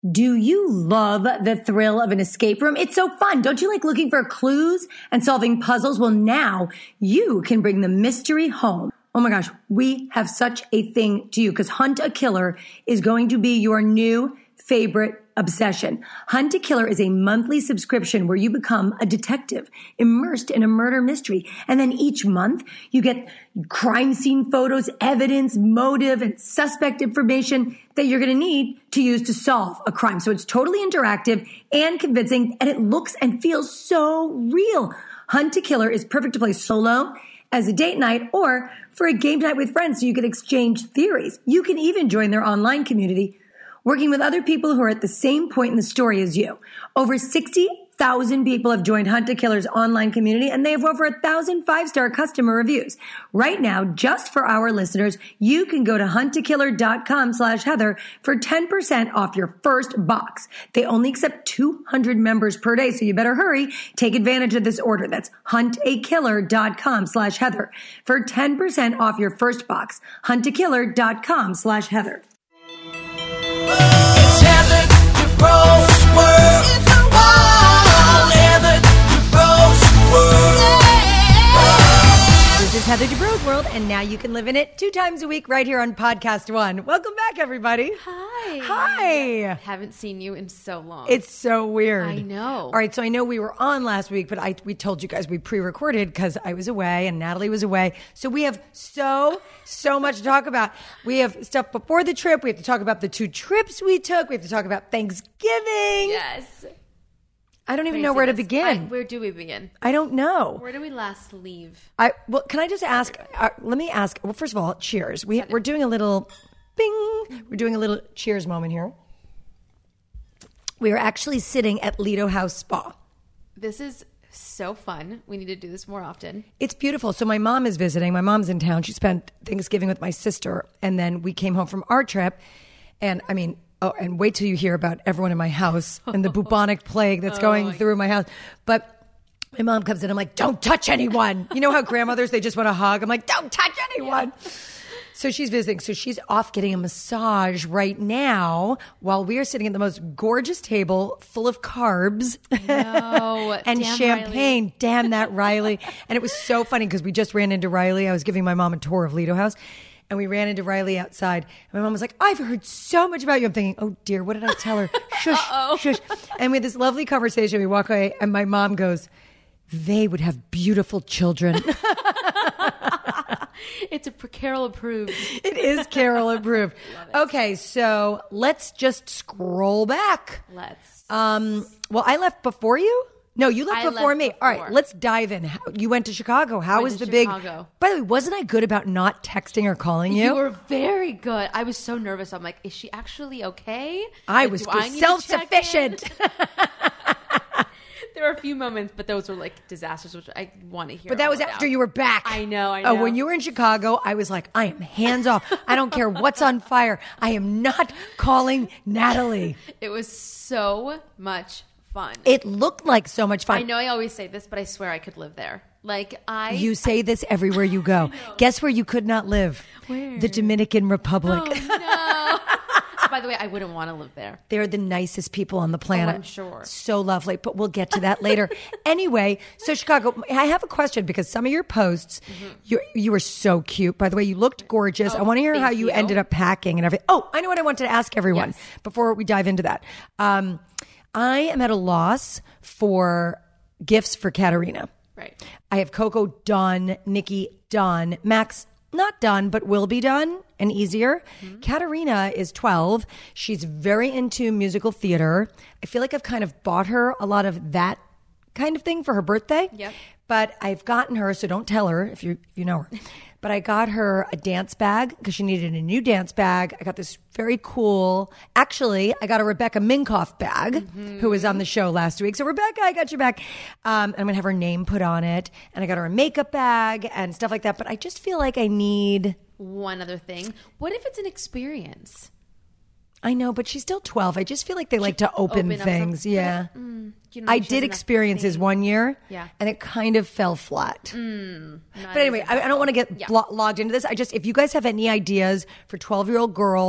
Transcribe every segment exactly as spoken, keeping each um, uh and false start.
Do you love the thrill of an escape room? It's so fun. Don't you like looking for clues and solving puzzles? Well, now you can bring the mystery home. Oh my gosh, we have such a thing to you because Hunt a Killer is going to be your new favorite obsession. Hunt a Killer is a monthly subscription where you become a detective immersed in a murder mystery. And then each month you get crime scene photos, evidence, motive, and suspect information that you're going to need to use to solve a crime. So it's totally interactive and convincing, and it looks and feels so real. Hunt a Killer is perfect to play solo, as a date night, or for a game night with friends so you can exchange theories. You can even join their online community, working with other people who are at the same point in the story as you. Over sixty thousand people have joined Hunt a Killer's online community, and they have over a thousand five-star customer reviews. Right now, just for our listeners, you can go to huntakiller.com slash Heather for ten percent off your first box. They only accept two hundred members per day, so you better hurry. Take advantage of this order. That's huntakiller.com slash Heather for ten percent off your first box. huntakiller.com slash Heather. It's Heather Dubrow's world. It's a wild Heather Dubrow's world. This is Heather Dubrow's world, and now you can live in it two times a week right here on Podcast One. Welcome back, everybody. Hi. Hi. Haven't seen you in so long. It's so weird. I know. All right, so I know we were on last week, but I we told you guys we pre-recorded because I was away and Natalie was away. So we have so, so much to talk about. We have stuff before the trip. We have to talk about the two trips we took. We have to talk about Thanksgiving. Yes. I don't even know where to begin. I, where do we begin? I don't know. Where do we last leave? I well, can I just ask? Uh, let me ask. Well, first of all, cheers. We we're doing a little, bing. We're doing a little cheers moment here. We are actually sitting at Lido House Spa. This is so fun. We need to do this more often. It's beautiful. So my mom is visiting. My mom's in town. She spent Thanksgiving with my sister, and then we came home from our trip. And I mean. Oh, and wait till you hear about everyone in my house and the bubonic plague that's going oh, through my house. But my mom comes in. I'm like, don't touch anyone. You know how grandmothers, they just want to hug. I'm like, don't touch anyone. Yeah. So she's visiting. So she's off getting a massage right now while we are sitting at the most gorgeous table full of carbs no, and damn champagne. Riley. Damn that Riley. And it was so funny because we just ran into Riley. I was giving my mom a tour of Lido House. And we ran into Riley outside. And my mom was like, I've heard so much about you. I'm thinking, oh, dear, what did I tell her? Shush, Uh-oh. shush. And we had this lovely conversation. We walk away, and my mom goes, they would have beautiful children. It's a Carol approved. It is Carol approved. Okay, so let's just scroll back. Let's. Um, well, I left before you. No, you left I before left me. before. All right, let's dive in. How, you went to Chicago. How Went was to the Chicago. big... By the way, wasn't I good about not texting or calling you? You were very good. I was so nervous. I'm like, is she actually okay? I like, was I need to self-sufficient. check in? There were a few moments, but those were like disasters, which I want to hear. But that was after you were back. I know, I know. Oh, when you were in Chicago, I was like, I am hands off. I don't care what's on fire. I am not calling Natalie. It was so much fun. It looked like so much fun. I know I always say this, but I swear I could live there. Like I You say this everywhere you go. Guess where you could not live? Where? The Dominican Republic. Oh, no. By the way, I wouldn't want to live there. They're the nicest people on the planet. Oh, I'm sure. So lovely, but we'll get to that later. Anyway, so Chicago, I have a question because some of your posts, mm-hmm. you you were so cute. By the way, you looked gorgeous. Oh, I want to hear how you, you ended up packing and everything. Oh, I know what I wanted to ask everyone yes. before we dive into that. Um, I am at a loss for gifts for Katerina. Right. I have Coco done, Nikki done, Max not done, but will be done and easier. Mm-hmm. Katerina is twelve. She's very into musical theater. I feel like I've kind of bought her a lot of that kind of thing for her birthday. Yep. But I've gotten her, so don't tell her if you if you know her. But I got her a dance bag because she needed a new dance bag. I got this very cool, actually, I got a Rebecca Minkoff bag, mm-hmm. who was on the show last week. So Rebecca, I got your bag. Um, I'm going to have her name put on it. And I got her a makeup bag and stuff like that. But I just feel like I need... One other thing. What if it's an experience? I know, but she's still twelve. I just feel like they she like to open, open things. Yeah. But, mm, you know, I did experiences one year, yeah. and it kind of fell flat. Mm, but anyway, I, I don't want to get yeah. blo- logged into this. I just, if you guys have any ideas for twelve-year-old girl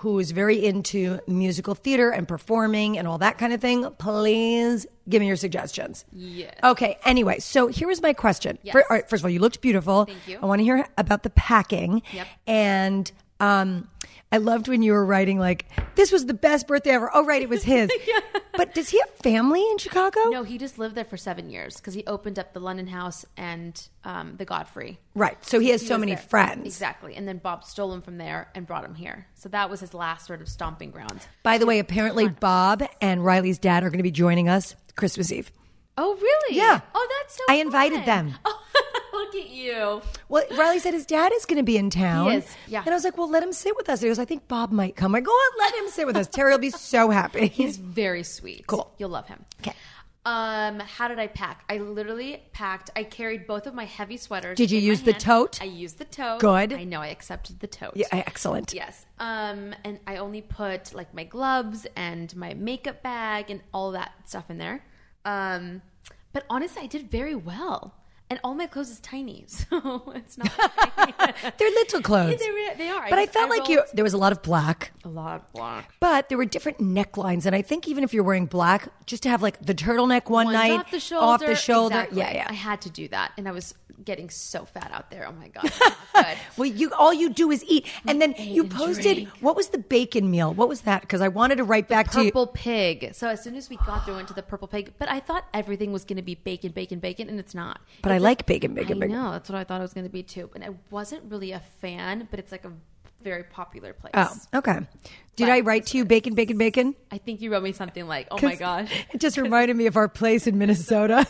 who's very into musical theater and performing and all that kind of thing, please give me your suggestions. Yes. Okay. Anyway, so here was my question. Yes. For- all right, first of all, you looked beautiful. Thank you. I want to hear about the packing. Yep. And um, I loved when you were writing like, this was the best birthday ever. Oh, right, it was his. Yeah. But does he have family in Chicago? No, he just lived there for seven years because he opened up the London House and um, the Godfrey. Right. So he has He so was many there. friends. Exactly. And then Bob stole him from there and brought him here. So that was his last sort of stomping grounds. By the way, apparently Bob and Riley's dad are going to be joining us Christmas Eve. Oh, really? Yeah. Oh, that's so I invited fun. them. Oh, look at you. Well, Riley said his dad is going to be in town. He is, yeah. And I was like, well, let him sit with us. He goes, I think Bob might come. I go, oh, let him sit with us. Terry will be so happy. He's very sweet. Cool. You'll love him. Okay. Um, how did I pack? I literally packed. I carried both of my heavy sweaters. Did you in my use the hand. tote? I used the tote. Good. I know. I accepted the tote. Yeah, excellent. Yes. Um, and I only put like my gloves and my makeup bag and all that stuff in there. Um, but honestly, I did very well. And all my clothes is tiny, so it's not. They're little clothes. Yeah, they, they are. But I, just- felt like you. rolled There was a lot of black, a lot of black. but there were different necklines, and I think even if you're wearing black, just to have like the turtleneck one One's night off the shoulder. off the shoulder. Exactly. Yeah, yeah. I had to do that, and I was getting so fat out there. Oh my god, it's not good. Well, you all you do is eat, and then you and posted drink. what was the bacon meal? What was that? Because I wanted to write back to you. Purple pig. So as soon as we got through into the purple pig, but I thought everything was going to be bacon, bacon, bacon, and it's not. But I It's like bacon, bacon, I bacon. know that's what I thought it was going to be too, and I wasn't really a fan. But it's like a very popular place. Oh, okay. Did But I write to you bacon, bacon, bacon? I think you wrote me something like, "Oh my gosh." It just reminded me of our place in Minnesota.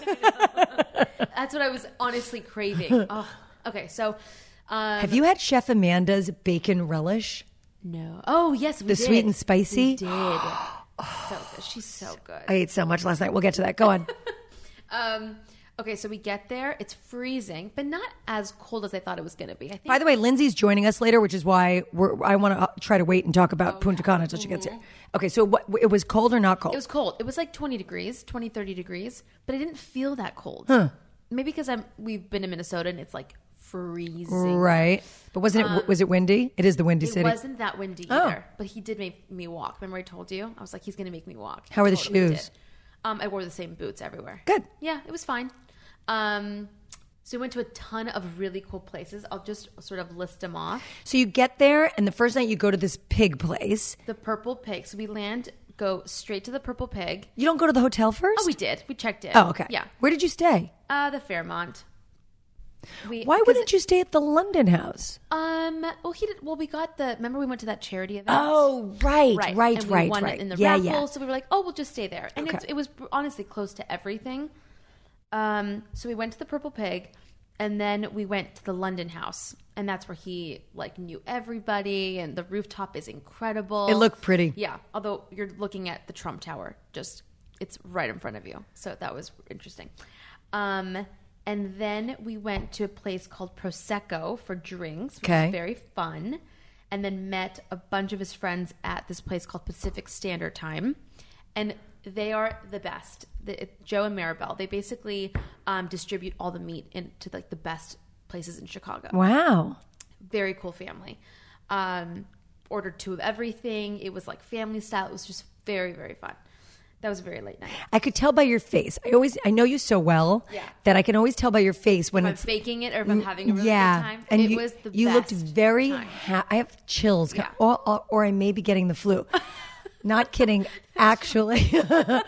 That's what I was honestly craving. Oh, okay, so um, Have you had Chef Amanda's bacon relish? no. Oh yes, we The did. sweet and spicy? We did. So good. She's so good. I ate so much last night. We'll get to that. Go on. Um, okay, so we get there. It's freezing, but not as cold as I thought it was going to be. I think. By the way, Lindsay's joining us later, which is why we're, I want to try to wait and talk about Punta Cana until she gets here. Okay, so what, it was cold or not cold? It was cold. It was like twenty degrees, twenty, thirty degrees, but I didn't feel that cold. Maybe because I'm we've been in Minnesota and it's like freezing. Right. But wasn't it, was it windy? It is the windy It city. wasn't that windy Oh. either, but he did make me walk. Remember I told you? I was like, he's going to make me walk. How were the Totally shoes? did. Um, I wore the same boots everywhere. Good. Yeah, it was fine. Um, so we went to a ton of really cool places. I'll just sort of list them off. So you get there, and the first night you go to this pig place. The Purple Pig. So we land, go straight to the Purple Pig. You don't go to the hotel first? Oh, we did. We checked in. Oh, okay. Yeah. Where did you stay? Uh, the Fairmont. We, Why 'cause wouldn't you stay at the London House? Um. Well, he did. Well, we got the. Remember, we went to that charity event. Oh, right, right, right, and we right. won it in the yeah, raffle, yeah. so we were like, "Oh, we'll just stay there." And Okay. it's, it was honestly close to everything. Um. So we went to the Purple Pig, and then we went to the London House, and that's where he like knew everybody, and the rooftop is incredible. It looked pretty. Yeah. Although you're looking at the Trump Tower, just it's right in front of you, so that was interesting. Um. And then we went to a place called Prosecco for drinks, which Okay. was very fun. And then met a bunch of his friends at this place called Pacific Standard Time. And they are the best. The, it, Joe and Maribel, they basically um, distribute all the meat into like the best places in Chicago. Wow. Very cool family. Um, ordered two of everything. It was like family style. It was just very, very fun. That was a very late night. I could tell by your face. I always, I know you so well Yeah. that I can always tell by your face when If I'm it's faking it or if I'm having a really yeah. good time. And it you, was the you best looked very. time. Ha- I have chills, Yeah. or, or, or I may be getting the flu. Not kidding, actually. but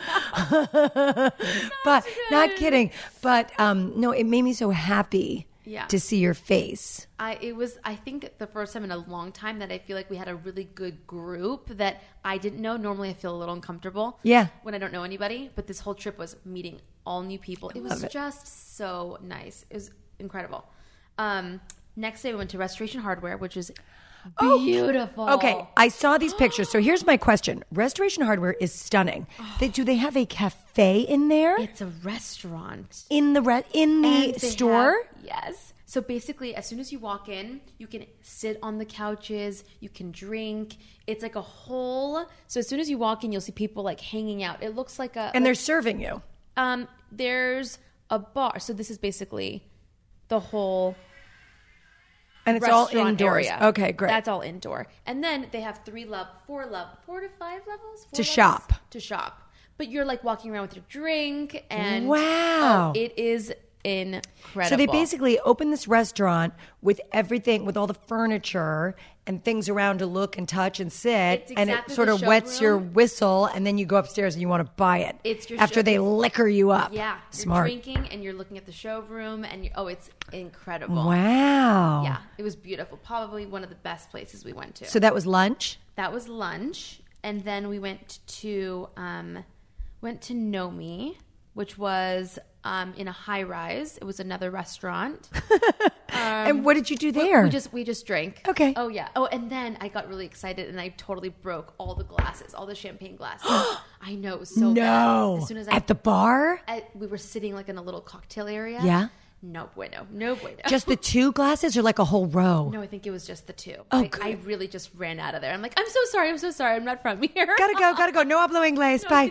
not kidding. But um, no, it made me so happy Yeah. to see your face. I it was I think the first time in a long time that I feel like we had a really good group that I didn't know. Normally I feel a little uncomfortable. Yeah. When I don't know anybody. But this whole trip was meeting all new people. It was love it. just so nice. It was incredible. Um, next day we went to Restoration Hardware, which is beautiful. Okay, I saw these pictures. So here's my question: Restoration Hardware is stunning. They, do they have a cafe in there? It's a restaurant. in the re- in the And they store? have- yes. So basically, as soon as you walk in, you can sit on the couches, you can drink. It's like a whole. So as soon as you walk in, you'll see people like hanging out. It looks like a. And like, they're serving you. um, there's a bar. So this is basically the whole. And it's all restaurant indoors. area. Okay, great. That's all indoor. And then they have three level, four level, four to five levels four To levels? shop. To shop. But you're like walking around with your drink and Wow. oh, it is incredible. So they basically open this restaurant with everything, with all the furniture and things around to look and touch and sit, It's and it exactly sort the of wets your showroom. whistle, and then you go upstairs and you want to buy it. It's your after show- they liquor you up. Yeah, Smart. You're drinking and you're looking at the showroom, and you're, oh, it's incredible. Wow. Yeah, it was beautiful. Probably one of the best places we went to. So that was lunch. That was lunch, and then we went to um, went to Nomi, which was um, in a high rise. It was another restaurant. and what did you do there? We just we just drank. Okay. Oh yeah. Oh, and then I got really excited and I totally broke all the glasses, all the champagne glasses. I know, it was so no. bad. As soon as I At the bar? I, we were sitting like in a little cocktail area. Yeah. No bueno. No bueno. Just the two glasses or like a whole row? No, I think it was just the two. Oh, I, good. I really just ran out of there. I'm like, I'm so sorry. I'm so sorry. I'm not from here. Gotta go, gotta go. No hablo inglés. No, Bye.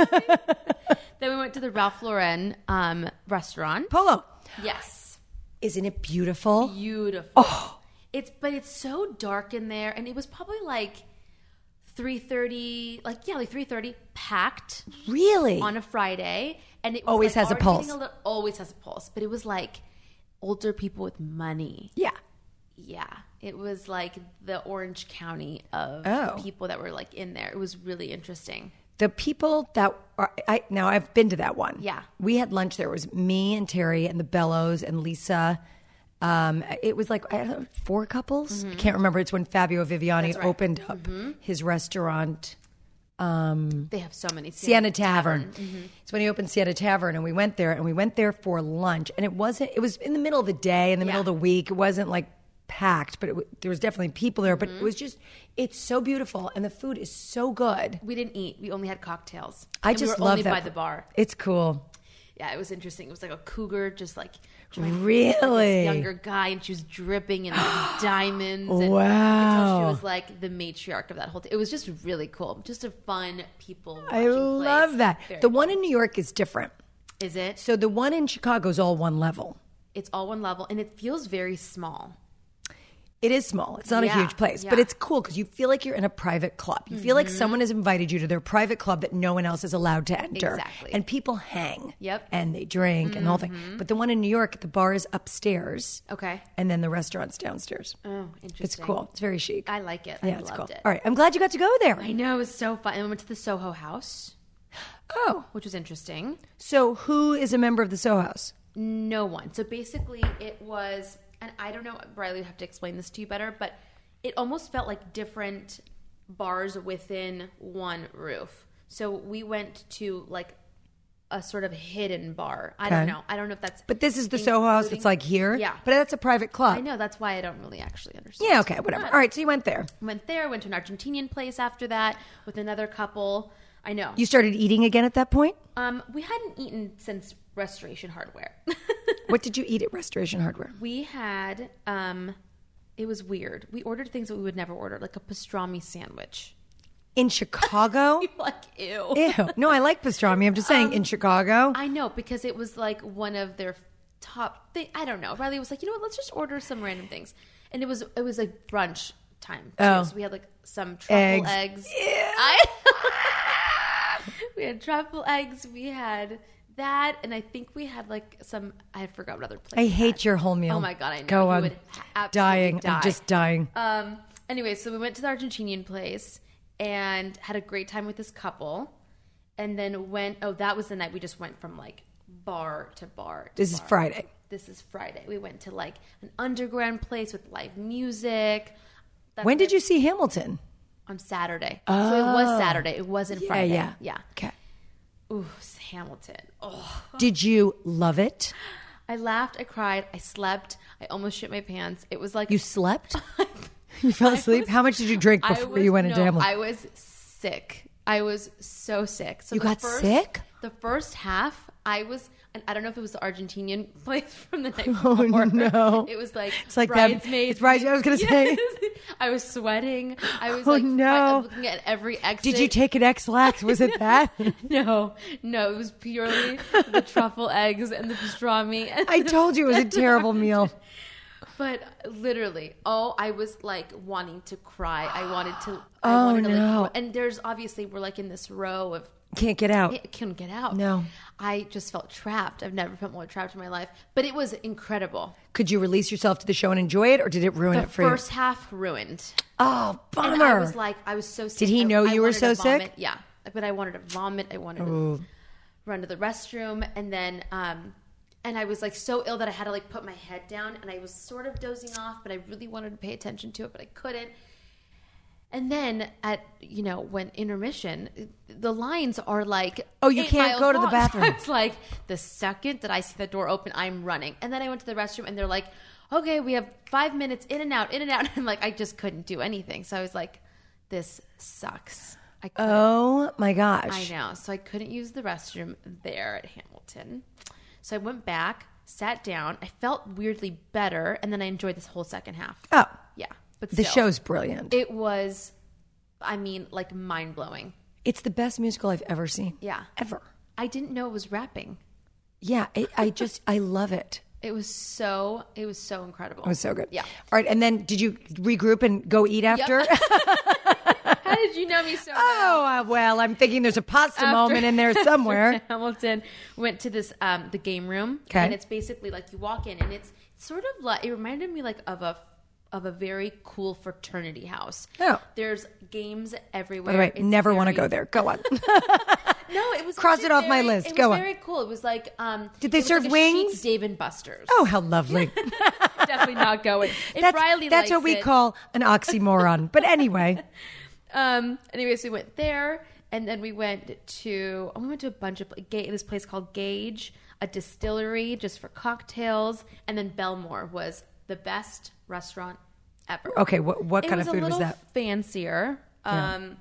Then we went to the Ralph Lauren um, restaurant. Polo. Yes. Isn't it beautiful? Beautiful. Oh. It's but it's so dark in there, and it was probably like three thirty, like yeah, like three thirty, packed Really? on a Friday, and it was Always like has a already pulse. getting little- always has a pulse, but it was like older people with money. Yeah. Yeah, it was like the Orange County of Oh. people that were like in there. It was really interesting. The people that are, I now I've been to that one. Yeah. We had lunch there. It was me and Terry and the Bellows and Lisa. Um, it was like, I don't know, four couples. I can't remember. It's when Fabio Viviani That's right. opened up his restaurant, They have so many. Sienna Tavern. It's when he opened Sienna Tavern, and we went there, and we went there for lunch. And it wasn't, it was in the middle of the day, in the Yeah. middle of the week. It wasn't like packed, but it, w- there was definitely people there. But Mm-hmm. it was just, it's so beautiful, and the food is so good. We didn't eat. We only had cocktails. I And just we were love only that. by the bar. It's cool. Yeah, it was interesting. It was like a cougar, just like trying Really? to, like, this younger guy, and she was dripping in like diamonds. And Wow. I could tell she was like the matriarch of that whole thing. It was just really cool. Just a fun people. I watching love place. that. Very The cool. one in New York is different. Is it? So the one in Chicago is all one level. It's all one level, and it feels very small. It is small. It's not Yeah, a huge place, but yeah. it's cool because you feel like you're in a private club. You feel like someone has invited you to their private club that no one else is allowed to enter. Exactly. And people hang. Yep. And they drink and the whole thing. But the one in New York, the bar is upstairs. Okay. And then the restaurant's downstairs. Oh, interesting. It's cool. It's very chic. I like it. yeah, I it's loved cool. it. All right. I'm glad you got to go there. I know, it was so fun. And we went to the Soho House, Oh. which was interesting. So who is a member of the Soho House? No one. So basically, it was, and I don't know, Briley, you have to explain this to you better, but it almost felt like different bars within one roof. So we went to like a sort of hidden bar. I Okay. don't know. I don't know if that's. But this is the Soho House that's including- like here? Yeah. But that's a private club. I know. That's why I don't really actually understand. Yeah, okay, whatever. All right, so you went there. Went there, went to an Argentinian place after that with another couple. I know. You started eating again at that point? Um, we hadn't eaten since Restoration Hardware. What did you eat at Restoration Hardware? We had, um, it was weird. We ordered things that we would never order, like a pastrami sandwich. In Chicago? You're like, ew. Ew. No, I like pastrami. I'm just saying, in Chicago. I know, because it was like one of their top thing. I don't know. Riley was like, you know what? Let's just order some random things. And it was it was like brunch time. Too. Oh. So we had like some truffle Eggs. eggs. I, we had truffle eggs. We had that, and I think we had like some. I forgot what other place. I we hate had. your whole meal. Oh my god, I know. Go You on. would absolutely Dying. die. I'm just dying. Um. Anyway, so we went to the Argentinian place and had a great time with this couple, and then went. Oh, that was the night we just went from like bar to bar. To This is bar. Friday. This is Friday. We went to like an underground place with live music. That's When did it. you see Hamilton? On Saturday. So it was Saturday. It wasn't Yeah, Friday. yeah. Yeah. Okay. Ooh, Hamilton. Oh. Did you love it? I laughed. I cried. I slept. I almost shit my pants. It was like You slept? You fell asleep? How much did you drink I before was- you went into no, Hamilton? I was sick. I was so sick. So You the got first, sick? The first half, I was, and I don't know if it was the Argentinian place from the night Oh, before. no. It was like It's like that- bridesmaids. it's brides- I was gonna say. Yes. I was sweating. I was Oh, like no. looking at every exit. Did you take an X-Lax? Was it that? No, no. It was purely the truffle eggs and the pastrami. And I told you it was a terrible meal. But literally, oh, I was like wanting to cry. I wanted to. I Oh, wanted to, like, no. and there's obviously we're like in this row of Can't get out. I couldn't get out. No. I just felt trapped. I've never felt more trapped in my life. But it was incredible. Could you release yourself to the show and enjoy it, or did it ruin The it for first you? half ruined. Oh, bummer. And I was like, I was so sick. Did he I- know I you were wanted so to vomit. sick? Yeah. But I wanted to vomit. I wanted to run to the restroom. And then, um, and I was like so ill that I had to like put my head down, and I was sort of dozing off, but I really wanted to pay attention to it, but I couldn't. And then at, you know, when intermission, the lines are like, Oh, you eight can't miles go to the long. bathroom. So I was like, the second that I see the door open, I'm running. And then I went to the restroom, and they're like, okay, we have five minutes in and out, in and out. And like, I just couldn't do anything. So I was like, this sucks. I couldn't. Oh my gosh. I know. So I couldn't use the restroom there at Hamilton. So I went back, sat down. I felt weirdly better, and then I enjoyed this whole second half. Oh, Yeah. But the still, show's brilliant. it was, I mean, like mind blowing. It's the best musical I've ever seen. Yeah. Ever. I didn't know it was rapping. Yeah, it, I just, I love it. It was so, it was so incredible. It was so good. Yeah. All right, and then did you regroup and go eat after? How did you know me so well? Oh, uh, well, I'm thinking there's a pasta After- moment in there somewhere. Hamilton went to this, um, the game room. Okay. And it's basically like you walk in, and it's sort of like, it reminded me like of a, of a very cool fraternity house. Oh. There's games everywhere. By the way, It's never want to very- go there. Go on. No, it was Cross actually it off my very- list. It Go was on. very cool. It was like, um, Did they it was serve like a wings? chic Dave and Buster's. Oh, how lovely. Definitely not going. If That's, Riley that's likes what we it. call an oxymoron. But anyway. Um. Anyways, we went there, and then we went to. Oh, we went to a bunch of pla- ga- this place called Gage, a distillery just for cocktails, and then Belmore was the best restaurant ever. Okay, what, what It kind was of food a was little that? fancier. Yeah. Um.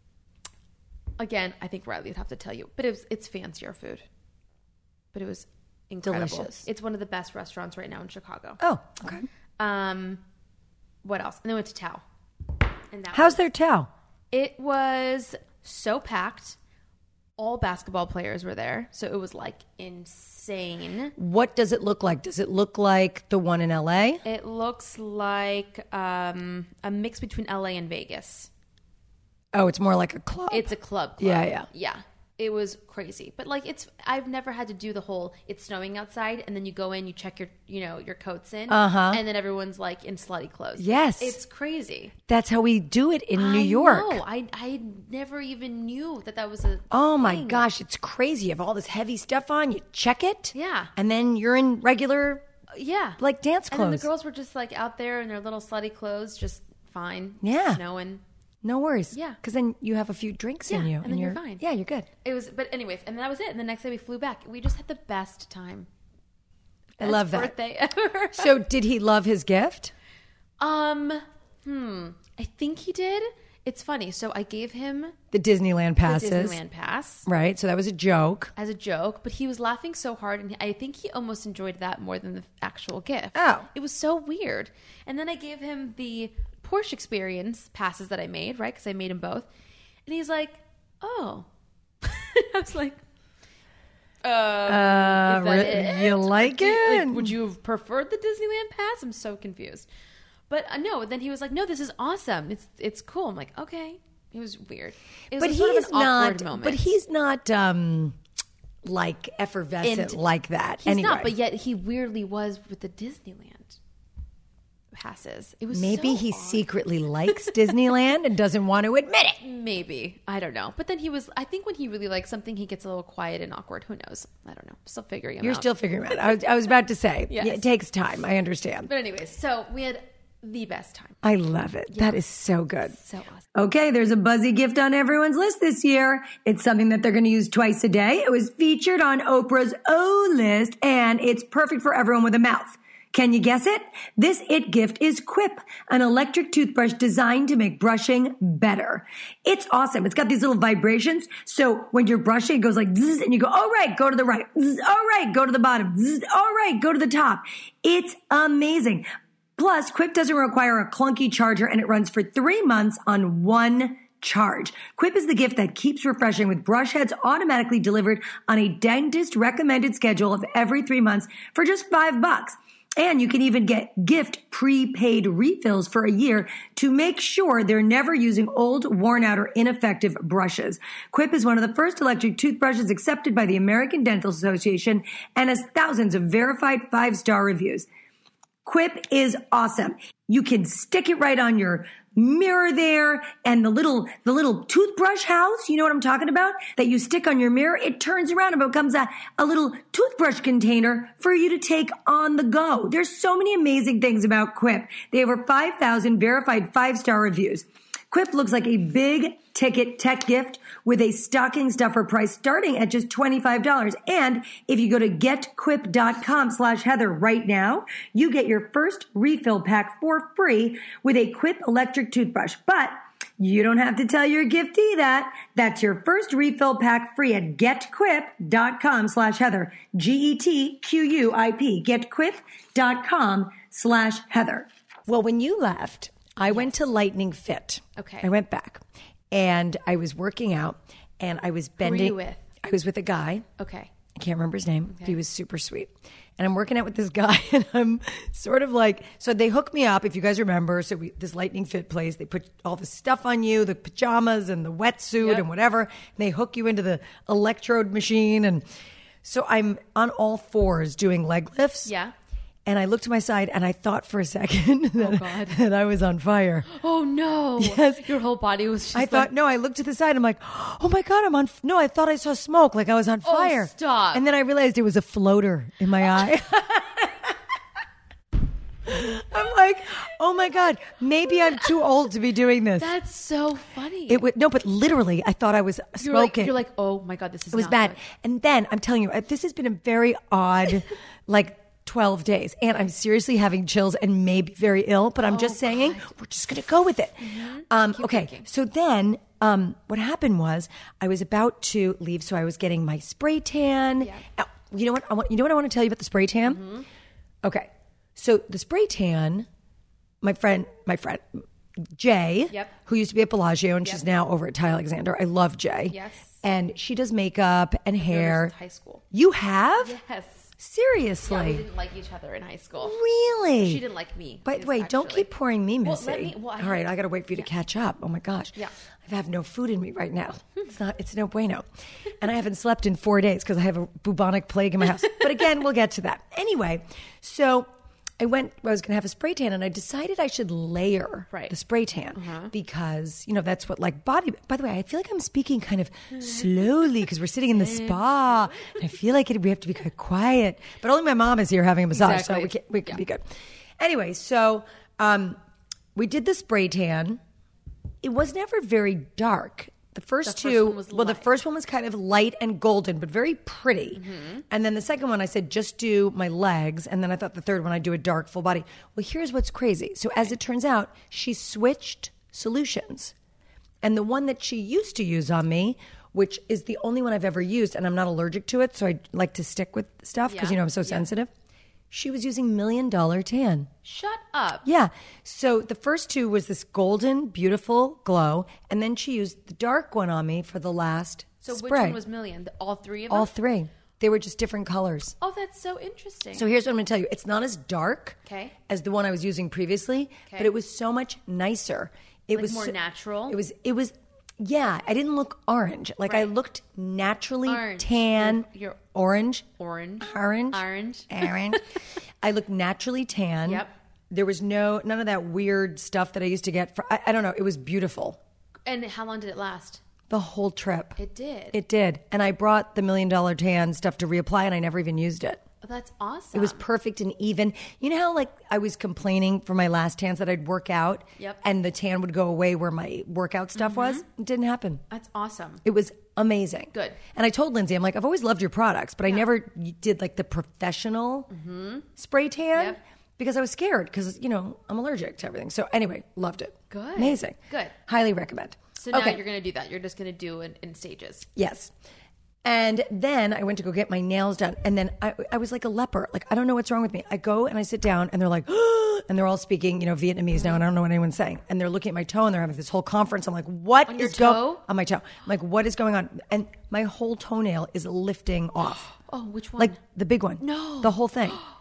Again, I think Riley would have to tell you, but it was it's fancier food, but it was incredible. Delicious. It's one of the best restaurants right now in Chicago. Oh, okay. Um, what else? And then we went to Tao. And that How's was, their towel? It was so packed. All basketball players were there, so it was like insane. What does it look like? Does it look like the one in L A? It looks like um, a mix between L A and Vegas. Oh, it's more like a club. It's a club, club. Yeah, yeah. Yeah. It was crazy. But like it's I've never had to do the whole it's snowing outside and then you go in, you check your you know, your coats in. Uh-huh. And then everyone's like in slutty clothes. Yes. It's crazy. That's how we do it in New I York. know. I I never even knew that that was a Oh my thing. gosh, it's crazy. You have all this heavy stuff on, you check it. Yeah. And then you're in regular, Yeah. like, dance And then the clothes. girls were just like out there in their little slutty clothes, just fine. Yeah. Snowing. No worries. Yeah. Because then you have a few drinks in Yeah, you. and then you're fine. Yeah, you're good. It was, but anyways, and that was it. And the next day we flew back. We just had the best time. I Best love that. birthday ever. So did he love his gift? Um, hmm. I think he did. It's funny. So I gave him The Disneyland the passes. Disneyland pass Right. So that was a joke. as a joke, but he was laughing so hard, and I think he almost enjoyed that more than the actual gift. Oh. It was so weird. And then I gave him the Porsche experience passes that I made, right? Because I made him both. And he's like, oh. I was like, uh, Uh, is that re- it? you like Do you- it? like, would you have preferred the Disneyland pass? I'm so confused. But uh, no, then he was like, no, this is awesome. It's it's cool. I'm like, okay. It was weird. It was but a sort he's of an awkward not. moment. But he's not um, like effervescent And like that. He's anyway. not, but yet he weirdly was with the Disneyland passes. It was Maybe so he odd. secretly likes Disneyland and doesn't want to admit it. Maybe. I don't know. But then he was, I think when he really likes something, he gets a little quiet and awkward. Who knows? I don't know. Still figuring him You're out. still figuring it out. I was, I was about to say, Yes. it takes time. I understand. But anyways, so we had the best time. I love it. That is so good. So awesome. Okay, there's a buzzy gift on everyone's list this year. It's something that they're going to use twice a day. It was featured on Oprah's O List, and it's perfect for everyone with a mouth. Can you guess it? This it gift is Quip, an electric toothbrush designed to make brushing better. It's awesome. It's got these little vibrations. So when you're brushing, it goes like zzz, and you go, all right, go to the right. Zzz, all right, go to the bottom. Zzz, all right, go to the top. It's amazing. Plus, Quip doesn't require a clunky charger, and it runs for three months on one charge. Quip is the gift that keeps refreshing, with brush heads automatically delivered on a dentist recommended schedule of every three months for just five bucks. And you can even get gift prepaid refills for a year to make sure they're never using old, worn out, or ineffective brushes. Quip is one of the first electric toothbrushes accepted by the American Dental Association and has thousands of verified five-star reviews. Quip is awesome. You can stick it right on your mirror there, and the little the little toothbrush house, you know what I'm talking about, that you stick on your mirror, it turns around and becomes a, a little toothbrush container for you to take on the go. There's so many amazing things about Quip. They have over five thousand verified five-star reviews. Quip looks like a big ticket tech gift with a stocking stuffer price starting at just twenty-five dollars. And if you go to getquip.com slash Heather right now, you get your first refill pack for free with a Quip electric toothbrush. But you don't have to tell your giftee that. That's your first refill pack free at getquip.com slash Heather. G E T Q U I P. Getquip.com slash Heather. Well, when you left, I went to Lightning Fit. Okay. I went back and I was working out and I was bending. Who were you with? I was with a guy. Okay. I can't remember his name. But he was super sweet. And I'm working out with this guy and I'm sort of like, so they hook me up, if you guys remember. So we, this Lightning Fit place, they put all the stuff on you, the pajamas and the wetsuit Yep. and whatever. And they hook you into the electrode machine. And so I'm on all fours doing leg lifts. Yeah. And I looked to my side and I thought for a second that, God. that I was on fire. Oh no! Yes. Your whole body was. Just I thought, like, no, I looked to the side. I'm like, oh my God, I'm on. F- no, I thought I saw smoke, like I was on Oh, fire. stop. And then I realized it was a floater in my eye. I'm like, oh my God, maybe I'm too old to be doing this. That's so funny. It would no, but literally, I thought I was You're like, smoking. you're like, oh my God, this is. It was not bad. good. And then I'm telling you, uh, this has been a very odd, like twelve days. And I'm seriously having chills and maybe very ill, but I'm just saying, we're just going to go with it. Um, okay. thinking. So then um, what happened was I was about to leave. So I was getting my spray tan. Yeah. Uh, you know what? I want, you know what I want to tell you about the spray tan? Mm-hmm. Okay. So the spray tan, my friend, my friend, Jay, Yep. who used to be at Bellagio and she's Yep. now over at Ty Alexander. I love Jay. Yes. And she does makeup and Known us hair. since high school. You have? Yes. Seriously? Yeah, we didn't like each other in high school. Really? She didn't like me. By the way, don't actually. keep pouring me, Well, Missy. let me- well, I All right, had- I got to wait for you to yeah. catch up. Oh my gosh. Yeah. I have no food in me right now. It's not. It's no bueno. And I haven't slept in four days because I have a bubonic plague in my house. But again, we'll get to that. Anyway, so I went, I was going to have a spray tan and I decided I should layer Right. the spray tan because, you know, that's what like body, by the way, I feel like I'm speaking kind of slowly because we're sitting in the spa and I feel like it, we have to be kind of quiet, but only my mom is here having a massage. So Exactly. we can, we can Yeah. be good. Anyway, so um, we did the spray tan. It was never very dark. The first The first two, one was well, the light. first one was kind of light and golden, but very pretty. And then the second one, I said, just do my legs. And then I thought the third one, I'd do a dark full body. Well, here's what's crazy. So as it turns out, she switched solutions. And the one that she used to use on me, which is the only one I've ever used, and I'm not allergic to it, so I like to stick with stuff because, Yeah. you know, I'm so Yeah. sensitive. She was using Million Dollar Tan. Shut up. Yeah. So the first two was this golden, beautiful glow, and then she used the dark one on me for the last So spray. which one was million? The- All three of them? All three. They were just different colors. Oh, that's so interesting. So here's what I'm going to tell you. It's not as dark Okay. as the one I was using previously, Okay. but it was so much nicer. It Like was more so- natural? It was. It was. Yeah, I didn't look orange. Like I Right. looked naturally Orange. tan. You're- you're- orange. Orange. Orange. Orange. Orange. I looked naturally tan. Yep. There was no none of that weird stuff that I used to get. For, I, I don't know. It was beautiful. And how long did it last? The whole trip. It did. It did. And I brought the Million Dollar Tan stuff to reapply, and I never even used it. Oh, that's awesome. It was perfect and even. You know how like I was complaining for my last tans that I'd work out Yep. and the tan would go away where my workout stuff was? It didn't happen. That's awesome. It was amazing. Good. And I told Lindsay, I'm like, I've always loved your products, but I never did like the professional spray tan Yep. because I was scared because, you know, I'm allergic to everything. So anyway, loved it. Good. Amazing. Good. Highly recommend. So now Okay. you're going to do that. You're just going to do it in stages. Yes. And then I went to go get my nails done. And then I, I was like a leper. Like, I don't know what's wrong with me. I go and I sit down and they're like, and they're all speaking, you know, Vietnamese now. And I don't know what anyone's saying. And they're looking at my toe and they're having this whole conference. I'm like, what On your is go- toe? on my toe? I'm like, what is going on? And my whole toenail is lifting off. Oh, which one? Like the big one. No. The whole thing.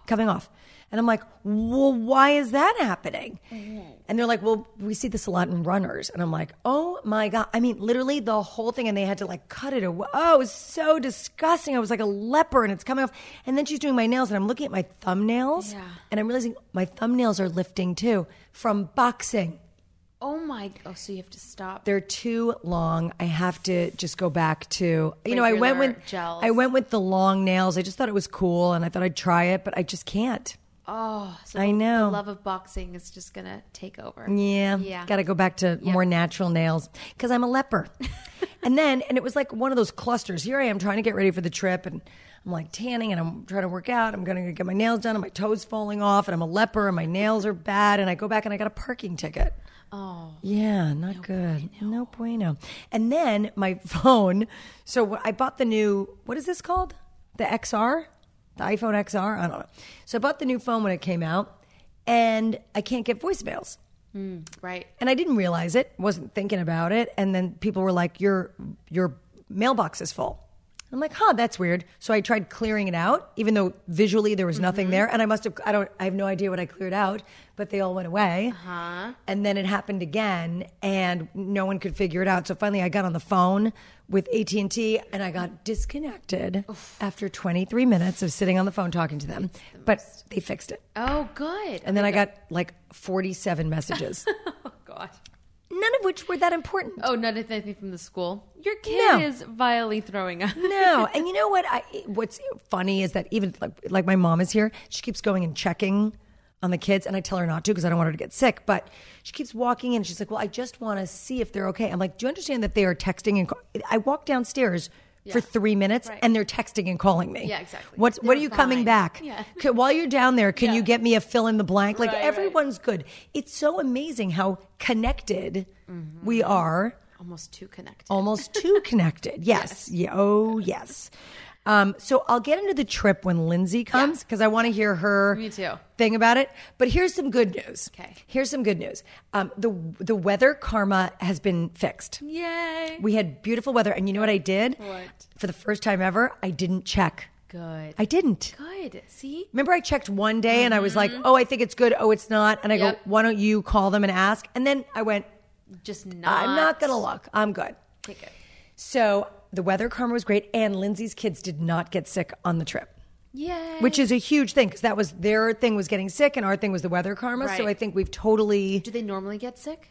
coming off. And I'm like, well, why is that happening? And they're like, well, we see this a lot in runners. And I'm like, oh my God. I mean, literally the whole thing. And they had to like cut it away. Oh, it was so disgusting. I was like a leper and it's coming off. And then she's doing my nails and I'm looking at my thumbnails. Yeah. And I'm realizing my thumbnails are lifting too from boxing. Oh my! Oh, so you have to stop. They're too long. I have to just go back to, you know, I went Regular with, gels. I went with the long nails. I just thought it was cool and I thought I'd try it, but I just can't. Oh, so I the- know. The love of boxing is just gonna take over. Yeah. Yeah. Got to go back to more natural nails because I'm a leper. And then, and it was like one of those clusters. Here I am trying to get ready for the trip and I'm like tanning and I'm trying to work out. I'm going to get my nails done and my toes falling off and I'm a leper and my nails are bad. And I go back and I got a parking ticket. Oh, Yeah, not good. No bueno. And then my phone. So I bought the new, what is this called? The X R? The iPhone X R? I don't know. So I bought the new phone when it came out and I can't get voicemails. right. And I didn't realize it, wasn't thinking about it. And then people were like, your, your mailbox is full. I'm like, huh, that's weird. So I tried clearing it out, even though visually there was nothing there. And I must have, I don't, I have no idea what I cleared out, but they all went away. Uh-huh. And then it happened again and no one could figure it out. So finally I got on the phone with A T and T and I got disconnected after twenty-three minutes of sitting on the phone talking to them. But they fixed it. Oh, good. And then I got like forty-seven messages. Oh God. None of which were that important. Oh, not anything from the school. Your kid No. is vilely throwing up. No, and you know what? I, what's funny is that even like, like my mom is here, she keeps going and checking on the kids, and I tell her not to because I don't want her to get sick. But she keeps walking in. She's like, "Well, I just want to see if they're okay." I'm like, "Do you understand that they are texting and?" Call-? I walk downstairs for three minutes, Right. and they're texting and calling me. Yeah, exactly. What's what They're are you coming fine. back? Yeah. Okay, while you're down there, can Yeah. you get me a fill in the blank? Like Right, right. everyone's good. It's so amazing how connected we are. Almost too connected. Almost too connected. Yes. Yeah. Oh, yes. Um, so I'll get into the trip when Lindsay comes because I want to hear her Me too. thing about it. But here's some good news. Okay. Here's some good news. Um, the the weather karma has been fixed. Yay. We had beautiful weather, and you know what I did? What? For the first time ever, I didn't check. Good. I didn't. Good. See? Remember, I checked one day and I was like, "Oh, I think it's good. Oh, it's not." And I Yep. go, "Why don't you call them and ask?" And then I went, Just not. "I'm not gonna look. I'm good." Take it. So the weather karma was great, and Lindsay's kids did not get sick on the trip, Yay. which is a huge thing because that was their thing was getting sick, and our thing was the weather karma. So Right. I think we've totally, Do they normally get sick?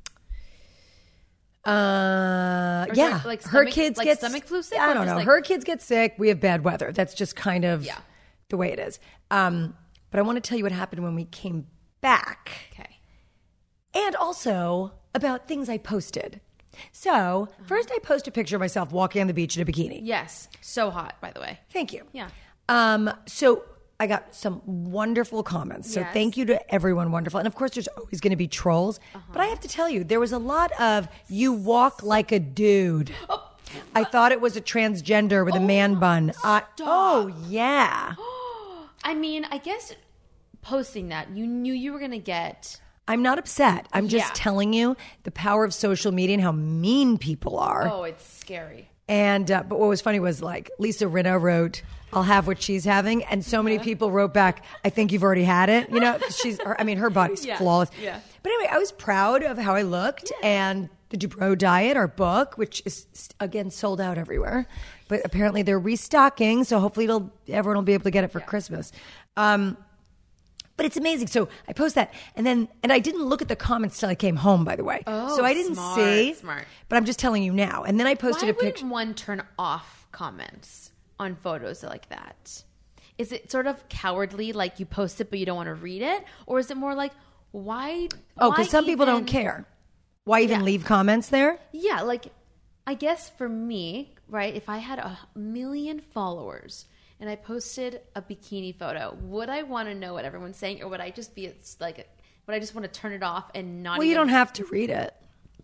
uh, Or is yeah, there, like, her stomach- kids like get stomach flu sick, I or don't just, know. like- Her kids get sick. We have bad weather. That's just kind of Yeah. the way it is. Um, but I want to tell you what happened when we came back. Okay. And also about things I posted. So, first I post a picture of myself walking on the beach in a bikini. Yes. So hot, by the way. Thank you. Yeah. Um, so I got some wonderful comments. So Yes. thank you to everyone wonderful. And of course there's always going to be trolls. But I have to tell you, there was a lot of you walk like a dude. I thought it was a transgender with a man bun. Uh, oh, yeah. I mean, I guess posting that, you knew you were going to get. I'm not upset. I'm just Yeah. telling you the power of social media and how mean people are. Oh, it's scary. And uh, but what was funny was like Lisa Rinna wrote, "I'll have what she's having," and so many people wrote back, "I think you've already had it." You know, 'cause she's. Her, I mean, her body's Yeah, flawless. yeah. But anyway, I was proud of how I looked, and the Dubrow Diet, our book, which is again sold out everywhere, but apparently they're restocking, so hopefully it'll everyone will be able to get it for Christmas. Um, But it's amazing. So I post that, and then and I didn't look at the comments till I came home. By the way, Oh, so I didn't smart, see. smart. But I'm just telling you now. And then I posted Why a picture. wouldn't one turn off comments on photos like that? Is it sort of cowardly, like you post it but you don't want to read it? Or is it more like, why? Oh, why because some people don't even- care. Why even Yeah. leave comments there? Yeah, like, I guess for me, right, if I had a million followers and I posted a bikini photo, would I want to know what everyone's saying, or would I just be it's like, would I just want to turn it off and not? Well, you even- don't have to read it.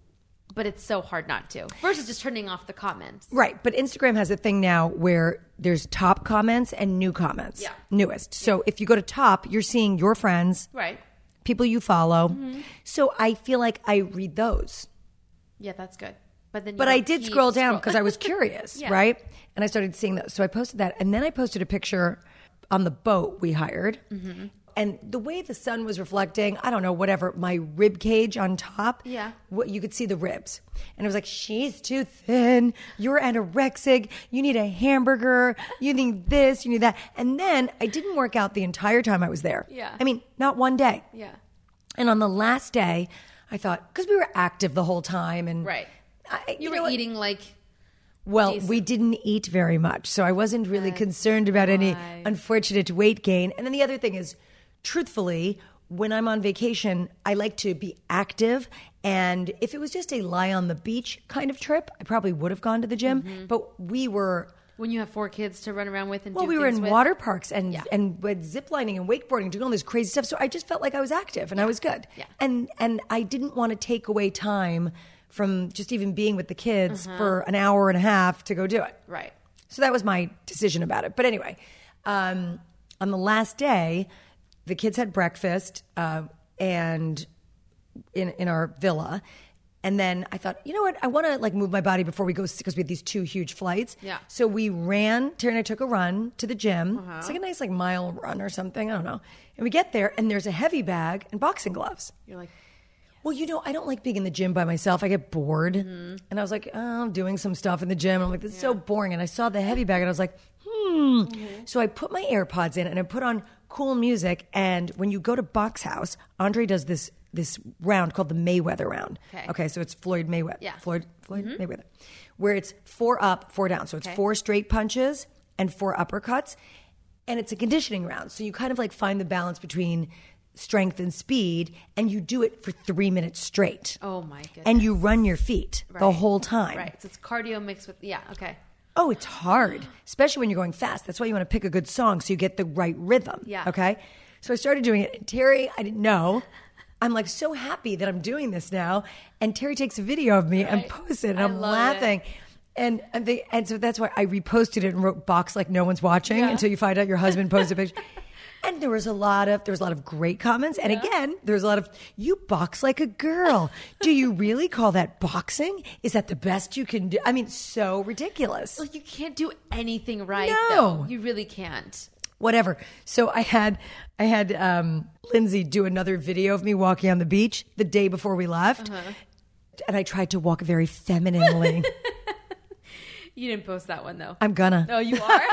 But it's so hard not to. Versus just turning off the comments. Right. But Instagram has a thing now where there's top comments and new comments. Yeah. Newest. So if you go to top, you're seeing your friends, Right. people you follow. Mm-hmm. So I feel like I read those. Yeah, that's good. But then, you But I don't did keep scroll down scroll- because I was curious, Yeah. right? And I started seeing that. So I posted that. And then I posted a picture on the boat we hired. Mm-hmm. And the way the sun was reflecting, I don't know, whatever, my rib cage on top, Yeah. what you could see the ribs. And it was like, she's too thin. You're anorexic. You need a hamburger. You need this. You need that. And then I didn't work out the entire time I was there. Yeah. I mean, not one day. Yeah. And on the last day, I thought, because we were active the whole time. And Right. I, You, know were what? eating like Well, decent. we didn't eat very much, so I wasn't really concerned about any why. unfortunate weight gain. And then the other thing is, truthfully, when I'm on vacation, I like to be active. And if it was just a lie on the beach kind of trip, I probably would have gone to the gym. Mm-hmm. But we were, when you have four kids to run around with and well, do we were things in with. water parks and Yeah. and with ziplining and wakeboarding, doing all this crazy stuff. So I just felt like I was active and I was good. Yeah. And and I didn't want to take away time from just even being with the kids Uh-huh. for an hour and a half to go do it. Right. So that was my decision about it. But anyway, um, on the last day, the kids had breakfast uh, and in in our villa. And then I thought, you know what? I want to like move my body before we go because we had these two huge flights. Yeah. So we ran. Terry and I took a run to the gym. It's like a nice like mile run or something. I don't know. And we get there, and there's a heavy bag and boxing gloves. You're like, Well, you know, I don't like being in the gym by myself. I get bored. And I was like, oh, I'm doing some stuff in the gym. I'm like, this is so boring. And I saw the heavy bag and I was like, hmm. So I put my AirPods in and I put on cool music. And when you go to Box House, Andre does this this round called the Mayweather round. Okay. Okay, so it's Floyd Mayweather. Yeah. Floyd, Floyd Mayweather. Where it's four up, four down. So it's Okay. four straight punches and four uppercuts. And it's a conditioning round. So you kind of like find the balance between strength and speed, and you do it for three minutes straight. oh my goodness. And you run your feet the Right. whole time. Right. So it's cardio mixed with, yeah, okay. Oh, it's hard, especially when you're going fast. That's why you want to pick a good song so you get the right rhythm. Yeah. Okay. So I started doing it. And Terry, I didn't know. I'm like so happy that I'm doing this now. And Terry takes a video of me and Right. posts it, and I I'm love laughing. And and, they, and so that's why I reposted it and wrote "box like no one's watching" Yeah. until you find out your husband posted a picture. And there was a lot of there was a lot of great comments. And again, there was a lot of "you box like a girl. Do you really call that boxing? Is that the best you can do?" I mean, so ridiculous. Well, you can't do anything right, No. though. You really can't. Whatever. So I had I had um, Lindsay do another video of me walking on the beach the day before we left, Uh-huh. and I tried to walk very femininely. You didn't post that one, though. I'm gonna. Oh, you are?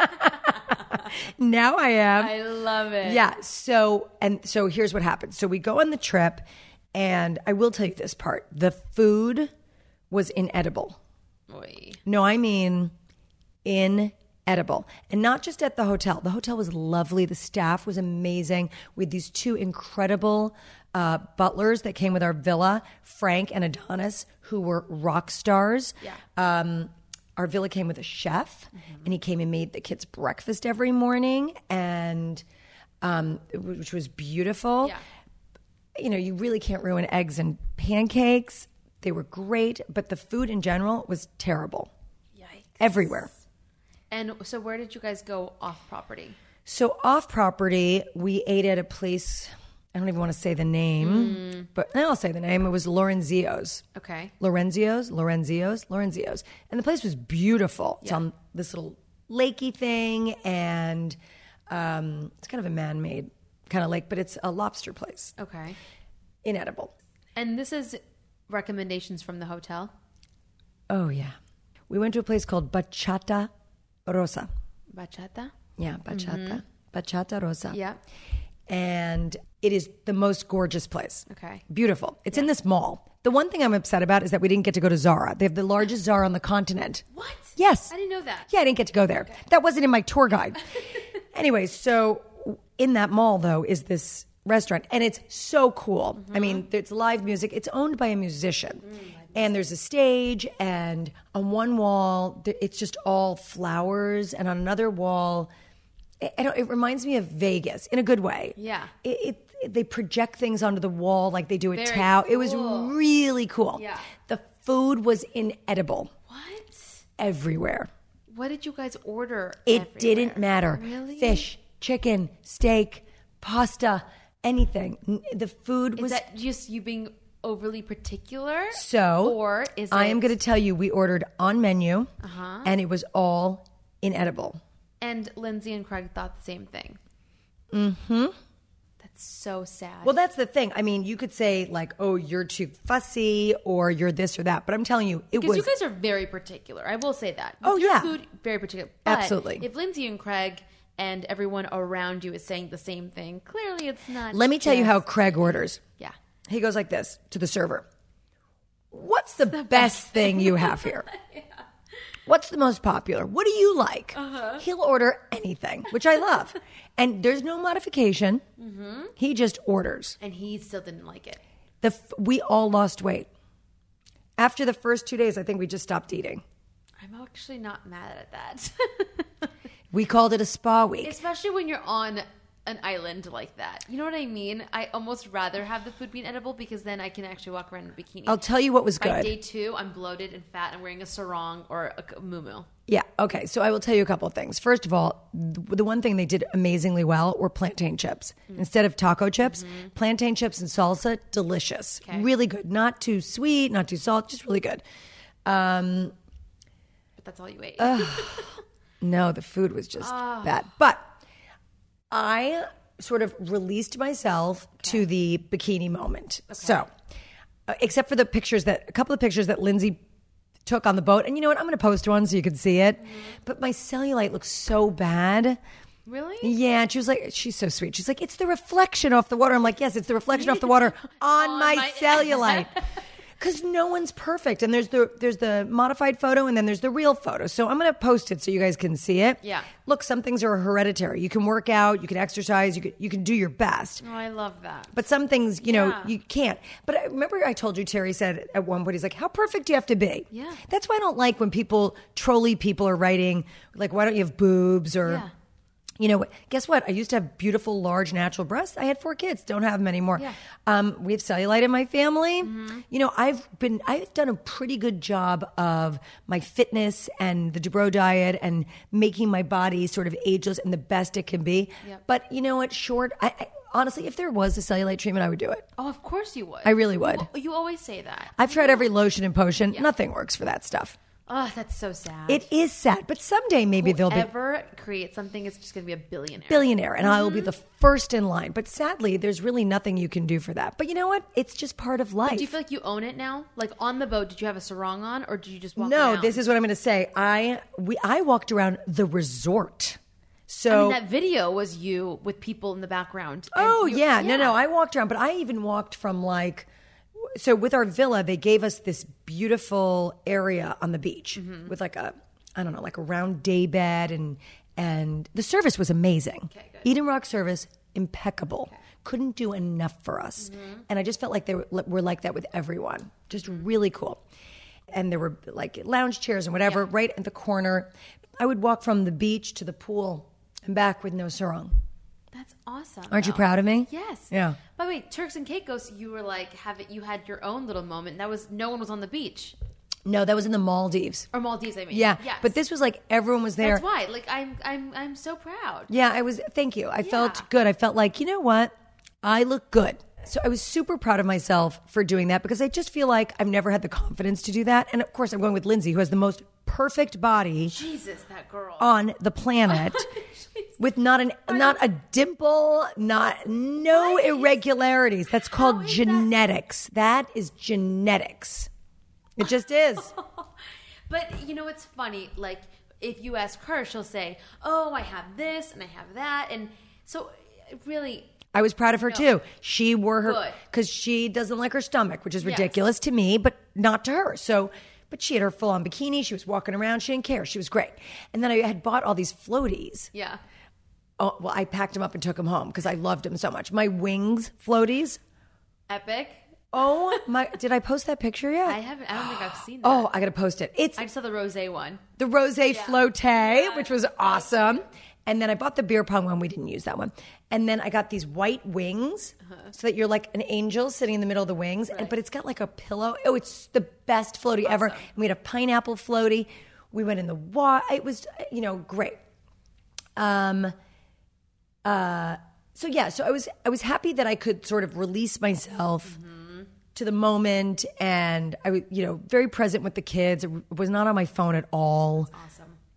Now I am. I love it. Yeah. So and so here's what happened. So we go on the trip, and I will tell you this part: the food was inedible. Oy. No, I mean inedible. And not just at the hotel. The hotel was lovely. The staff was amazing. We had these two incredible uh, butlers that came with our villa, Frank and Adonis, who were rock stars. Yeah. Um, our villa came with a chef, and he came and made the kids breakfast every morning, and um, which was beautiful. Yeah. You know, you really can't ruin eggs and pancakes. They were great, but the food in general was terrible. Yikes. Everywhere. And so where did you guys go off property? So off property, we ate at a place. I don't even want to say the name, but I'll say the name. It was Lorenzio's. Okay. Lorenzio's, Lorenzio's, Lorenzio's, and the place was beautiful. It's Yeah. on this little lakey thing, and um, it's kind of a man-made kind of lake, but it's a lobster place. Okay. Inedible. And this is recommendations from the hotel? Oh yeah, we went to a place called Bachata Rosa. Bachata? Yeah, Bachata, Bachata Rosa. Yeah. And it is the most gorgeous place. Okay. Beautiful. It's in this mall. The one thing I'm upset about is that we didn't get to go to Zara. They have the largest Zara on the continent. What? Yes. I didn't know that. Yeah, I didn't get to go there. That wasn't in my tour guide. Anyway, so in that mall, though, is this restaurant. And it's so cool. I mean, it's live music. It's owned by a musician. And there's a stage, and on one wall, th- it's just all flowers. And on another wall, it, I don't- it reminds me of Vegas in a good way. Yeah. It, it, it- they project things onto the wall like they do at Very Tao. It was cool. really cool. Yeah. The food was inedible What? everywhere. What did you guys order? It everywhere? didn't matter. Really? Fish, chicken, steak, pasta, anything. N- The food Is was that just you being overly particular? so. Or is I it... am going to tell you, we ordered on menu, Uh-huh. and it was all inedible. And Lindsay and Craig thought the same thing. Mm-hmm. That's so sad. Well, that's the thing. I mean, you could say like, oh, you're too fussy or you're this or that. But I'm telling you, it because was... you guys are very particular. I will say that. Oh, With your yeah. food, very particular. But Absolutely. if Lindsay and Craig and everyone around you is saying the same thing, clearly it's not. Let me tell you how just- Craig orders. Yeah. He goes like this to the server. What's the, best thing you have here? yeah. What's the most popular? What do you like? Uh-huh. He'll order anything, which I love. And there's no modification. Mm-hmm. He just orders. And he still didn't like it. The f- we all lost weight. After the first two days, I think we just stopped eating. I'm actually not mad at that. We called it a spa week. Especially when you're on an island like that. You know what I mean? I almost rather have the food being edible because then I can actually walk around in a bikini. I'll tell you what was By good. day two, I'm bloated and fat and wearing a sarong or a muumuu. Yeah, okay. So I will tell you a couple of things. First of all, th- the one thing they did amazingly well were plantain chips. Mm. Instead of taco chips, mm-hmm. plantain chips and salsa, delicious. Okay. Really good. Not too sweet, not too salt, just really good. Um, but that's all you ate. Uh, no, the food was just oh. bad. But I sort of released myself okay. to the bikini moment. Okay. So, uh, except for the pictures that, a couple of pictures that Lindsay took on the boat. And you know what? I'm going to post one so you can see it. Mm-hmm. But my cellulite looks so bad. Really? Yeah. And she was like, she's so sweet. She's like, it's the reflection off the water. I'm like, yes, it's the reflection off the water on, on my, my cellulite. Because no one's perfect. And there's the there's the modified photo and then there's the real photo. So I'm going to post it so you guys can see it. Yeah. Look, some things are hereditary. You can work out, you can exercise, you can, you can do your best. Oh, I love that. But some things, you know, yeah. you can't. But I remember I told you, Terry said at one point, he's like, how perfect do you have to be? Yeah. That's why I don't like when people, trolley people are writing, like, why don't you have boobs or... Yeah. You know, guess what? I used to have beautiful, large, natural breasts. I had four kids. Don't have them anymore. Yeah. Um, we have cellulite in my family. Mm-hmm. You know, I've been, I've done a pretty good job of my fitness and the Dubrow diet and making my body sort of ageless and the best it can be. Yep. But you know what? Short, I, I, honestly, if there was a cellulite treatment, I would do it. Oh, of course you would. I really would. You, you always say that. I've tried every lotion and potion. Yeah. Nothing works for that stuff. Oh, that's so sad. It is sad, but someday maybe Whoever they'll be Whoever creates something is just going to be a billionaire. Billionaire, and mm-hmm. I will be the first in line. But sadly, there's really nothing you can do for that. But you know what? It's just part of life. But do you feel like you own it now? Like on the boat, did you have a sarong on, or did you just walk no, around? this is what I'm going to say. I we I walked around the resort. So I mean, that video was you with people in the background. and Oh you- yeah. no, no. I walked around, but I even walked from like. So with our villa, they gave us this beautiful area on the beach mm-hmm. with like a, I don't know, like a round day bed and and the service was amazing. Okay, good. Eden Rock service, impeccable. Okay. Couldn't do enough for us. Mm-hmm. And I just felt like they were, were like that with everyone. Just really cool. And there were like lounge chairs and whatever Yeah. right at the corner. I would walk from the beach to the pool and back with no sarong. That's awesome. Aren't you though. proud of me? Yes. Yeah. By the way, Turks and Caicos, you were like, have it, you had your own little moment. That was, no one was on the beach. No, that was in the Maldives. Or Maldives, I mean. Yeah, Yes. but this was like everyone was there. That's why. Like, I'm, I'm, I'm so proud. Yeah, I was. Thank you. I Yeah. felt good. I felt like, you know what? I look good. So I was super proud of myself for doing that because I just feel like I've never had the confidence to do that. And of course, I'm going with Lindsay, who has the most perfect body Jesus, that girl. on the planet, with not an not a dimple, not no irregularities. That's called is genetics. That is genetics. It just is. But you know, it's funny. Like, if you ask her, she'll say, "Oh, I have this and I have that," and so really. I was proud of her No. too. She wore her Good. because she doesn't like her stomach, which is Yes. ridiculous to me, but not to her. So, but she had her full on bikini. She was walking around. She didn't care. She was great. And then I had bought all these floaties. Yeah. Oh, well, I packed them up and took them home because I loved them so much. My wings floaties. Epic. Oh my! Did I post that picture yet? I haven't. I don't think I've seen that. Oh, I gotta post it. It's I just saw the rosé one. the rose flotte, Yeah. which was awesome. And then I bought the beer pong one. We didn't use that one. And then I got these white wings uh-huh. so that you're like an angel sitting in the middle of the wings. Right. And, but it's got like a pillow. Oh, it's the best floaty Awesome. ever. And we had a pineapple floaty. We went in the water. It was, you know, great. Um, uh, so yeah, so I was I was happy that I could sort of release myself mm-hmm. to the moment, and I was, you know, very present with the kids. I was not on my phone at all. Awesome.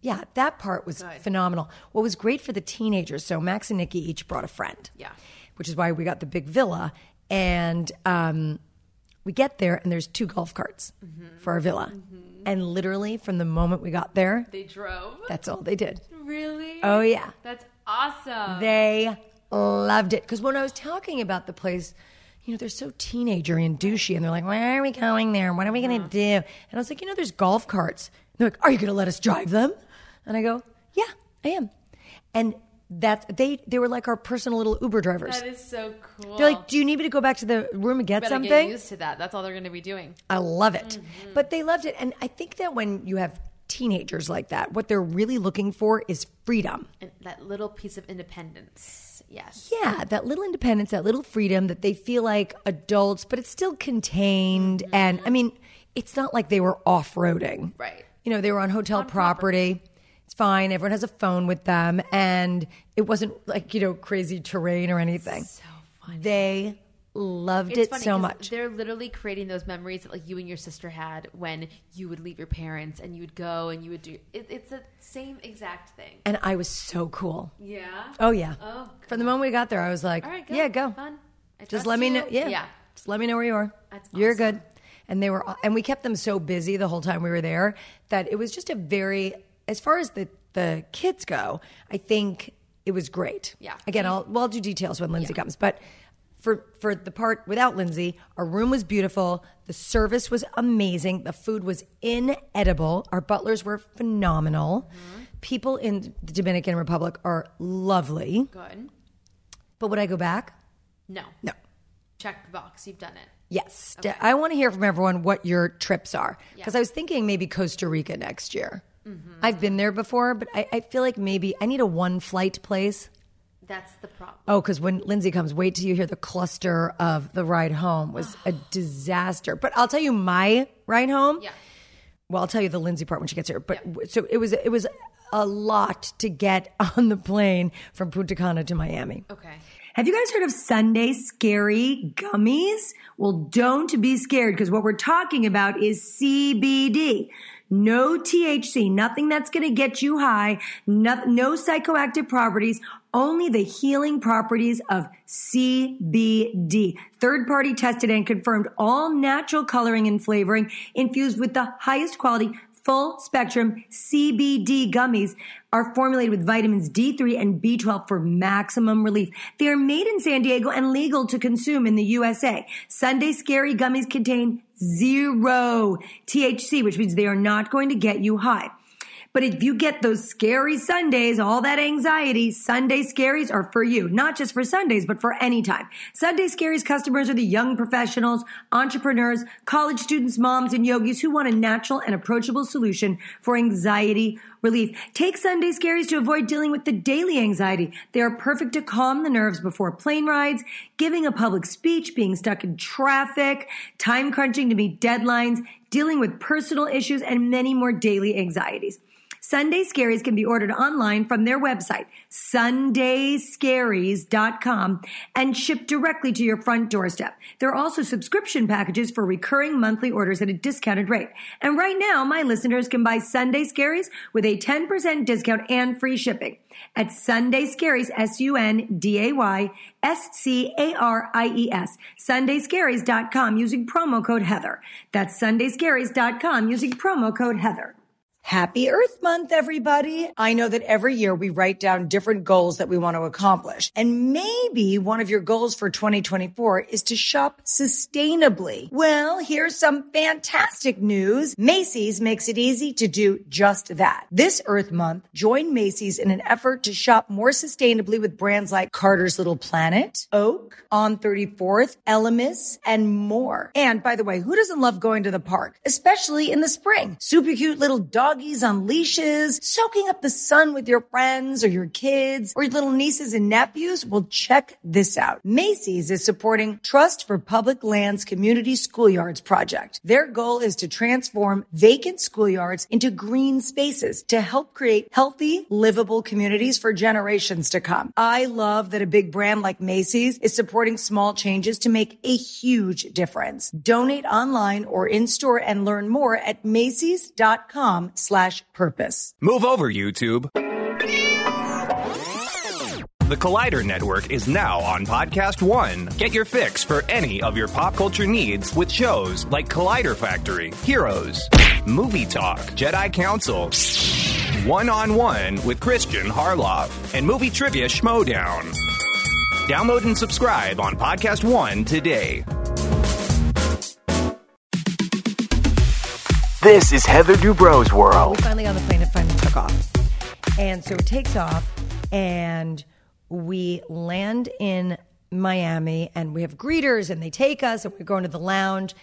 Yeah, that part was Good. phenomenal. What was great for the teenagers, so Max and Nikki each brought a friend. Yeah. Which is why we got the big villa. And um, we get there, and there's two golf carts mm-hmm. for our villa. Mm-hmm. And literally, from the moment we got there, They drove? that's all they did. Really? Oh, yeah. That's awesome. They loved it. Because when I was talking about the place, you know, they're so teenagery and douchey, and they're like, why are we going there? What are we going to do? And I was like, you know, there's golf carts. And they're like, are you going to let us drive them? And I go, yeah, I am. And that they they were like our personal little Uber drivers. That is so cool. They're like, do you need me to go back to the room and get better something? get used to that. That's all they're going to be doing. I love it. Mm-hmm. But they loved it. And I think that when you have teenagers like that, what they're really looking for is freedom. And that little piece of independence. Yes. Yeah, that little independence, that little freedom that they feel like adults, but it's still contained. Mm-hmm. And I mean, it's not like they were off-roading. Right. You know, they were on hotel On property. property. It's fine. Everyone has a phone with them. And it wasn't like, you know, crazy terrain or anything. So funny. They loved It's it funny so 'cause much. They're literally creating those memories that like you and your sister had when you would leave your parents and you would go and you would do it, it's the same exact thing. And I was so cool. Yeah. Oh, yeah. Oh, From the moment we got there, I was like, All right, go. yeah, go. Fun. I Just trust let me you. know. Yeah. Yeah. Just let me know where you are. That's You're awesome. good. And they were, and we kept them so busy the whole time we were there that it was just a very, as far as the, the kids go, I think it was great. Yeah. Again, I'll, well, I'll do details when Lindsay comes, but for, for the part without Lindsay, our room was beautiful. The service was amazing. The food was inedible. Our butlers were phenomenal. Mm-hmm. People in the Dominican Republic are lovely. Good. But would I go back? No. No. Check the box. You've done it. Yes. Okay. I want to hear from everyone what your trips are. Because Yeah. I was thinking maybe Costa Rica next year. Mm-hmm. I've been there before, but I, I feel like maybe I need a one flight place. That's the problem. Oh, because when Lindsay comes, wait till you hear the cluster of the ride home was a disaster. But I'll tell you my ride home. Yeah. Well, I'll tell you the Lindsay part when she gets here. But Yeah. so it was it was a lot to get on the plane from Punta Cana to Miami. Okay. Have you guys heard of Sunday Scary Gummies? Well, don't be scared because what we're talking about is C B D. No T H C, nothing that's going to get you high, no, no psychoactive properties, only the healing properties of C B D. Third-party tested and confirmed, all natural coloring and flavoring infused with the highest quality full spectrum C B D gummies are formulated with vitamins D three and B twelve for maximum relief. They are made in San Diego and legal to consume in the U S A. Sunday Scary gummies contain zero T H C, which means they are not going to get you high. But if you get those scary Sundays, all that anxiety, Sunday Scaries are for you. Not just for Sundays, but for any time. Sunday Scaries customers are the young professionals, entrepreneurs, college students, moms, and yogis who want a natural and approachable solution for anxiety relief. Take Sunday Scaries to avoid dealing with the daily anxiety. They are perfect to calm the nerves before plane rides, giving a public speech, being stuck in traffic, time crunching to meet deadlines, dealing with personal issues, and many more daily anxieties. Sunday Scaries can be ordered online from their website, sunday scaries dot com, and shipped directly to your front doorstep. There are also subscription packages for recurring monthly orders at a discounted rate. And right now, my listeners can buy Sunday Scaries with a ten percent discount and free shipping at Sunday Scaries, S U N D A Y S C A R I E S, sunday scaries dot com using promo code Heather. That's sunday scaries dot com using promo code Heather. Happy Earth Month, everybody. I know that every year we write down different goals that we want to accomplish. And maybe one of your goals for twenty twenty-four is to shop sustainably. Well, here's some fantastic news. Macy's makes it easy to do just that. This Earth Month, join Macy's in an effort to shop more sustainably with brands like Carter's Little Planet, Oak, On thirty-fourth, Elemis, and more. And by the way, who doesn't love going to the park, especially in the spring? Super cute little dog doggies on leashes, soaking up the sun with your friends or your kids or your little nieces and nephews? Well, check this out. Macy's is supporting Trust for Public Lands Community Schoolyards project. Their goal is to transform vacant schoolyards into green spaces to help create healthy, livable communities for generations to come. I love that a big brand like Macy's is supporting small changes to make a huge difference. Donate online or in store and learn more at macys dot com slash purpose. Move over, YouTube. The Collider Network is now on Podcast One. Get your fix for any of your pop culture needs with shows like Collider Factory, Heroes, Movie Talk, Jedi Council, One-on-One with Christian Harloff, and Movie Trivia Schmodown. Download and subscribe on Podcast One today. This is Heather Dubrow's World. We finally got on the plane. It finally took off. And so it takes off, and we land in Miami, and we have greeters, and they take us, and we're going to the lounge.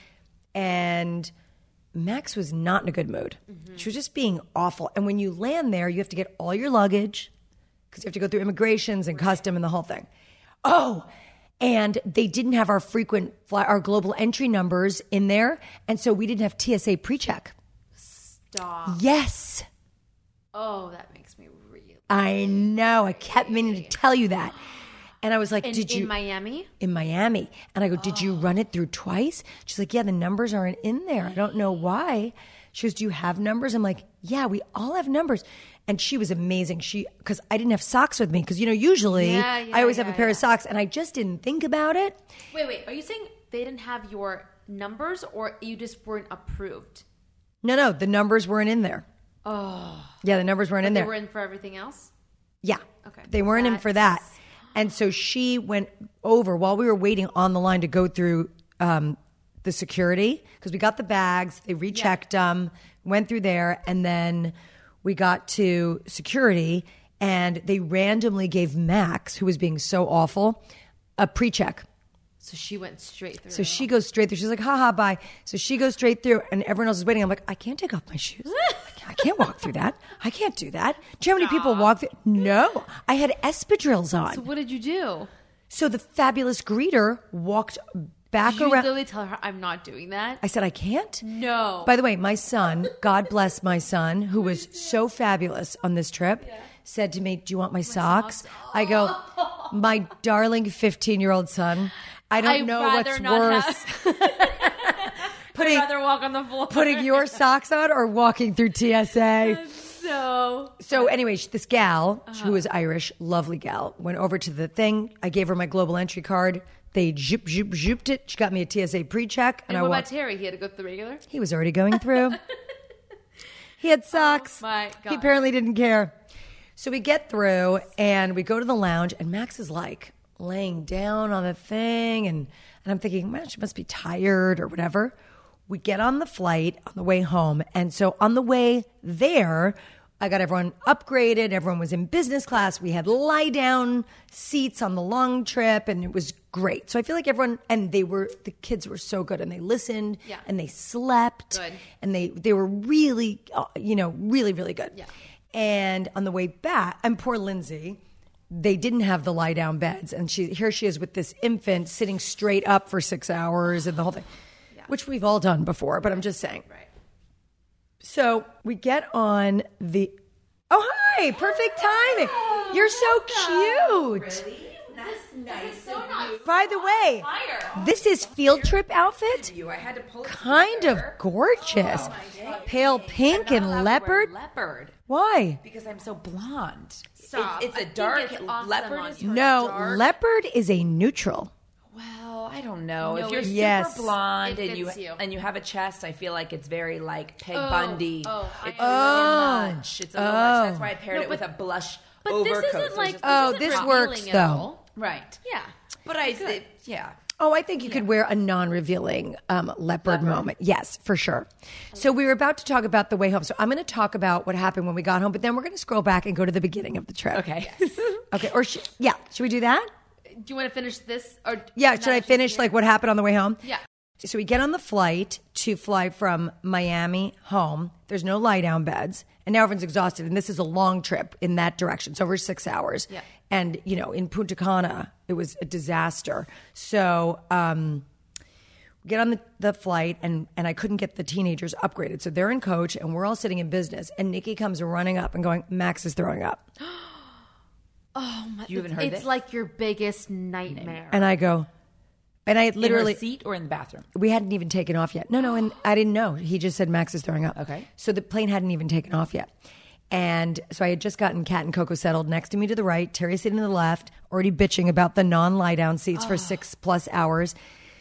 And Max was not in a good mood. Mm-hmm. She was just being awful. And when you land there, you have to get all your luggage because you have to go through immigrations and custom and the whole thing. Oh, and they didn't have our frequent fly, our global entry numbers in there. And so we didn't have T S A pre-check. Stop. Yes. Oh, that makes me really. I know. I kept meaning to tell you that. And I was like, in, did you. In Miami? In Miami. And I go, did you run it through twice? She's like, yeah, the numbers aren't in there. I don't know why. She goes, do you have numbers? I'm like, yeah, we all have numbers. And she was amazing. She, because I didn't have socks with me. Because, you know, usually yeah, yeah, I always yeah, have a pair yeah. of socks. And I just didn't think about it. Wait, wait. Are you saying they didn't have your numbers or you just weren't approved? No, no, the numbers weren't in there. Oh. Yeah, the numbers weren't But in they there. were in for everything else? Yeah. Okay. They weren't in for that. That's- And so she went over while we were waiting on the line to go through um, the security, because we got the bags, they rechecked them, went through there, and then we got to security, and they randomly gave Max, who was being so awful, a pre-check. So she went straight through. So she goes straight through. She's like, haha, bye. So she goes straight through, and everyone else is waiting. I'm like, I can't take off my shoes. I can't, I can't walk through that. I can't do that. Do you know how many people walk through? No. I had espadrilles on. So what did you do? So the fabulous greeter walked back Did you around. literally tell her, I'm not doing that? I said, I can't. No. By the way, my son, God bless my son, who was so fabulous on this trip, yeah. said to me, do you want my, my socks? socks? I go, my darling fifteen-year-old son, I don't I'd know rather what's not worse. Have... putting, I'd rather walk on the floor. Putting your socks on or walking through T S A. So, so anyway, this gal, uh-huh. who was Irish, lovely gal, went over to the thing. I gave her my global entry card. They zoop, zoop, zooped it. She got me a T S A pre-check. And, and I what walked. about Terry? He had to go through the regular? He was already going through. He had socks. Oh my God. He apparently didn't care. So we get through and we go to the lounge, and Max is like laying down on the thing. And, and I'm thinking, man, she must be tired or whatever. We get on the flight on the way home. And so on the way there, I got everyone upgraded. Everyone was in business class. We had lie down seats on the long trip, and it was great. So I feel like everyone, and they were, the kids were so good, and they listened, yeah. and they slept, good. and they, they were really, uh, you know, really, really good. Yeah. And on the way back, and poor Lindsay, they didn't have the lie down beds, and she here she is with this infant sitting straight up for six hours and the whole thing, yeah. which we've all done before, but I'm just saying. Right. So we get on the, oh, hi, perfect timing. You're so cute. Really? That's nice. So nice. By the way, Fire. this is field trip outfit. You, I had to pull it Kind of together. gorgeous. Oh, Pale pink I'm and not allowed to wear leopard. Leopard. Why? Because I'm so blonde. Stop. It's, I it's a think dark it's awesome leopard. on Is you. No, dark. leopard is a neutral. Well, I don't know. No, if you're it- super Yes. blonde It and you, fits you. and you have a chest, I feel like it's very like Peg Oh, Bundy. oh, I it's am- a little much. It's a little much. That's why I paired No, it with a but- blush But overcoat. this so isn't it's like just- Oh, isn't this revealing works, at though. all. right. Yeah. But I, it, yeah. Oh, I think you could wear a non-revealing um, leopard, moment. Yes, for sure. So we were about to talk about the way home. So I'm going to talk about what happened when we got home, but then we're going to scroll back and go to the beginning of the trip. Okay. Okay. Or sh- yeah, should we do that? Do you want to finish this? Or Yeah. now Should I that she's finish here? like what happened on the way home? Yeah. So we get on the flight to fly from Miami home. There's no lie down beds. And now everyone's exhausted. And this is a long trip in that direction. It's over six hours. Yeah. And, you know, in Punta Cana, it was a disaster. So um, we get on the, the flight, and, and I couldn't get the teenagers upgraded. So they're in coach, and we're all sitting in business. And Nikki comes running up and going, Max is throwing up. Oh my! You haven't it's, heard it's this? like your biggest nightmare. And I go, And I had In literally her seat or in the bathroom? we hadn't even taken off yet. No, no, and I didn't know. He just said Max is throwing up. Okay. So the plane hadn't even taken off yet. And so I had just gotten Kat and Coco settled next to me to the right, Terry sitting to the left, already bitching about the non-lie down seats for six plus hours.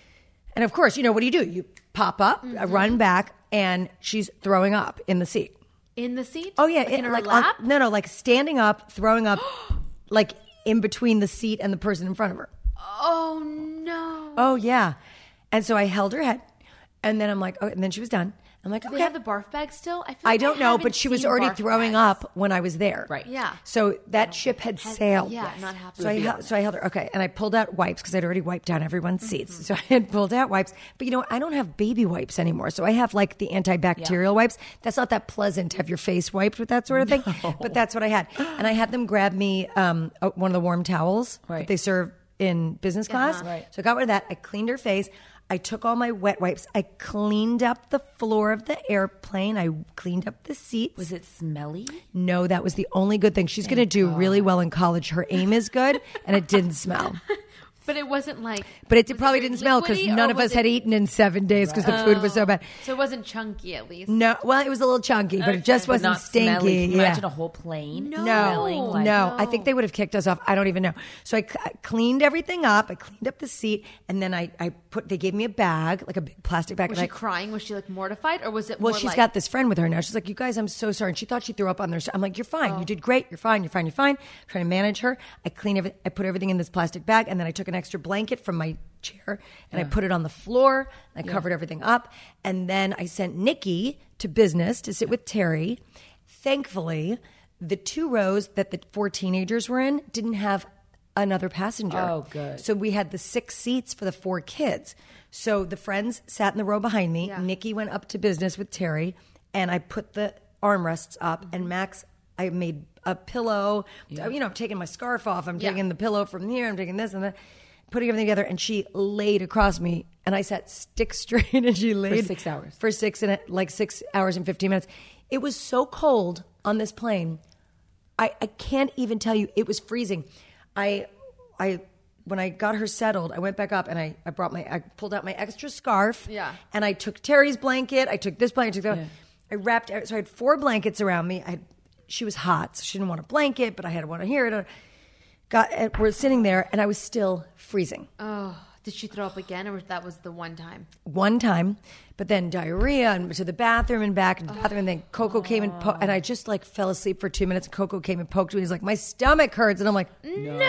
And of course, you know, what do you do? You pop up, mm-hmm. run back, and she's throwing up in the seat. In the seat? Oh, yeah. Like in it- her like lap? On, no, no, like standing up, throwing up, like in between the seat and the person in front of her. Oh, no. Oh, yeah. And so I held her head, and then I'm like, oh, and then she was done. I'm like, Do okay. they have the barf bag still? I, feel I like don't know, haven't but she was seen already barf throwing bags. up when I was there. Right. Yeah. So that ship had sailed. yeah, not happening. So I, hel- so I held her. Okay. And I pulled out wipes because I'd already wiped down everyone's seats. So I had pulled out wipes. But you know, I don't have baby wipes anymore. So I have like the antibacterial wipes. That's not that pleasant to have your face wiped with that sort of thing. But that's what I had. And I had them grab me um, uh, one of the warm towels Right. that they serve in business class. Uh-huh. Right. So I got rid of that. I cleaned her face. I took all my wet wipes. I cleaned up the floor of the airplane. I cleaned up the seats. Was it smelly? No, that was the only good thing. She's going to do really well in college. Her aim is good, and it didn't smell. But it wasn't like. But it was probably very didn't smell because liquidy, none or of was us had it- eaten in seven days because the food was so bad. So it wasn't chunky at least. No, well, it was a little chunky, but it just But wasn't not stinky. smelly. Can you Yeah. imagine a whole plane No. smelling like no, I think they would have kicked us off. I don't even know. So I, c- I cleaned everything up. I cleaned up the seat, and then I, I put. They gave me a bag, like a big plastic bag. Was and she I, crying? Was she like mortified, or was it? Well, more she's like, got this friend with her now. She's like, you guys, I'm so sorry. And she thought she threw up on their. I'm like, you're fine. Oh. You did great. You're fine. You're fine. You're fine. I'm trying to manage her. I clean everything. I put everything in this plastic bag, and then I took an extra blanket from my chair and I put it on the floor. I covered everything up, and then I sent Nikki to business to sit with Terry. Thankfully, the two rows that the four teenagers were in didn't have another passenger. Oh, good. So we had the six seats for the four kids. So the friends sat in the row behind me. Yeah. Nikki went up to business with Terry, and I put the armrests up. Mm-hmm. And Max, I made a pillow. You know, I'm taking my scarf off. I'm Yeah. taking the pillow from here. I'm taking this and that. Putting everything together, and she laid across me, and I sat stick straight, and she laid six hours. for six and like six hours and fifteen minutes. It was so cold on this plane. I, I can't even tell you. It was freezing. I I when I got her settled, I went back up and I, I brought my I pulled out my extra scarf. Yeah. And I took Terry's blanket. I took this blanket. I, took that. I wrapped. So I had four blankets around me. I had, she was hot, so she didn't want a blanket, but I had one here. And got and we're sitting there, and I was still freezing. Oh, did she throw up again, or that was the one time? One time, but then diarrhea and to the bathroom and back and bathroom, and then Coco came and po- and I just like fell asleep for two minutes. Coco came and poked me. He's like, my stomach hurts, and I'm like, no,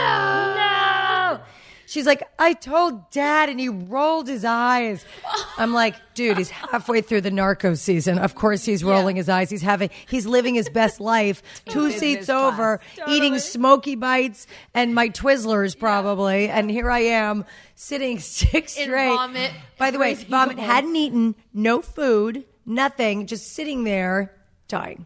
no. She's like, I told Dad, and he rolled his eyes. I'm like, dude, he's halfway through the narco season. Of course, he's rolling his eyes. He's having, he's living his best life. Two business seats class. over, eating Smoky Bites and my Twizzlers probably, and here I am sitting six In straight. vomit. By the way, Crazy vomit. moments. Hadn't eaten, no food, nothing, just sitting there dying.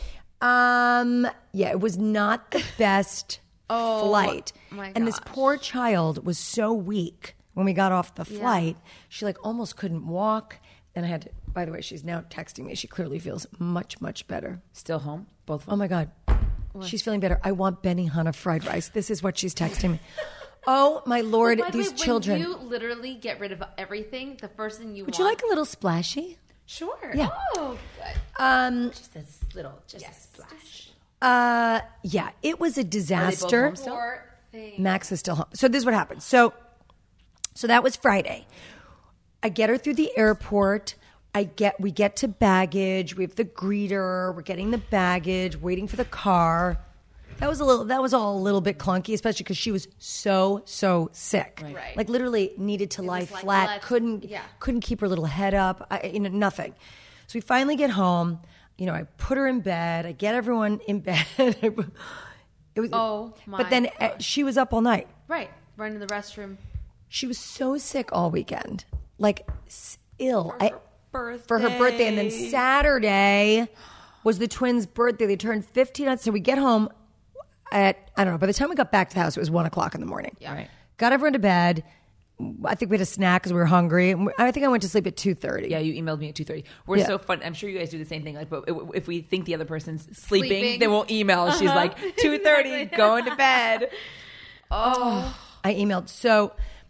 Um, yeah, it was not the best Oh, flight. my And this gosh. poor child was so weak when we got off the flight. She like almost couldn't walk. And I had to, by the way, she's now texting me. She clearly feels much, much better. Still home? Both of them? Oh my God. She's feeling better. I want Benihana fried rice. This is what she's texting me. Oh my Lord, By the these way, children. When you literally get rid of everything, the first thing you Would want. you like a little splashy? Sure. Yeah. Oh, good. Um, Just a little, just a splash. uh, yeah, it was a disaster. home still? Poor thing. Max is still home. So this is what happened. So, so that was Friday. I get her through the airport. I get we get to baggage. We have the greeter. We're getting the baggage. Waiting for the car. That was a little. That was all a little bit clunky, especially because she was so so sick. Right. Like literally needed to lie was like, flat. let's- couldn't yeah. couldn't keep her little head up. I, you know nothing. So we finally get home. You know, I put her in bed. I get everyone in bed. It was. Oh, my But then uh, she was up all night. Right. Run to the restroom. She was so sick all weekend, like s- ill. For her birthday. For her birthday. And then Saturday was the twins' birthday. They turned fifteen months. So we get home at, I don't know, by the time we got back to the house, it was one o'clock in the morning. Yeah. Right. Got everyone to bed. I think we had a snack because we were hungry. I think I went to sleep at two thirty. Yeah, you emailed me at two thirty. We're Yeah. so fun. I'm sure you guys do the same thing. Like, but if we think the other person's sleeping, Sleeping. then we'll email. She's Uh-huh. like, two thirty, going to bed. I emailed. So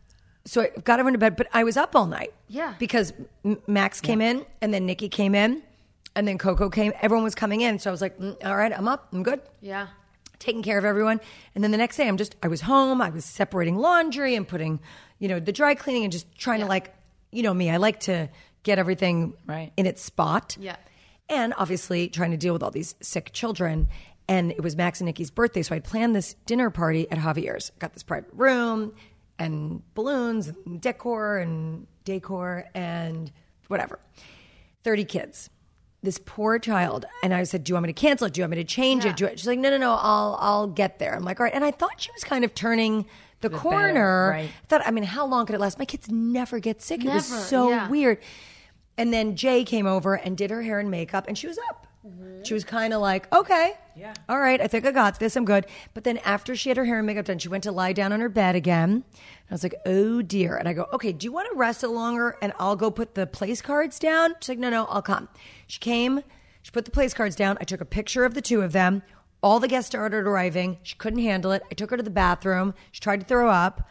So I got everyone to bed, but I was up all night. Yeah. Because M- Max came in, and then Nikki came in, and then Coco came. Everyone was coming in. So I was like, mm, all right, I'm up. I'm good. Yeah. Taking care of everyone. And then the next day, I'm just, I was home. I was separating laundry and putting, you know, the dry cleaning and just trying Yeah. to like, you know me, I like to get everything Right. in its spot. Yeah. And obviously trying to deal with all these sick children. And it was Max and Nikki's birthday. So I'd planned this dinner party at Javier's. Got this private room and balloons and decor and decor and whatever. thirty kids. This poor child. And I said, do you want me to cancel it? Do you want me to change Yeah. it? Do you, she's like, no, no, no, I'll, I'll get there. I'm like, all right. And I thought she was kind of turning the better, corner. right. I thought, I mean, how long could it last? My kids never get sick. It was Never, so yeah. weird. And then Jay came over and did her hair and makeup, and she was up. Mm-hmm. She was kind of like, okay, yeah, all right, I think I got this. I'm good. But then after she had her hair and makeup done, she went to lie down on her bed again. And I was like, oh dear. And I go, okay, do you want to rest a little longer? And I'll go put the place cards down. She's like, no, no, I'll come. She came. She put the place cards down. I took a picture of the two of them. All the guests started arriving. She couldn't handle it. I took her to the bathroom. She tried to throw up.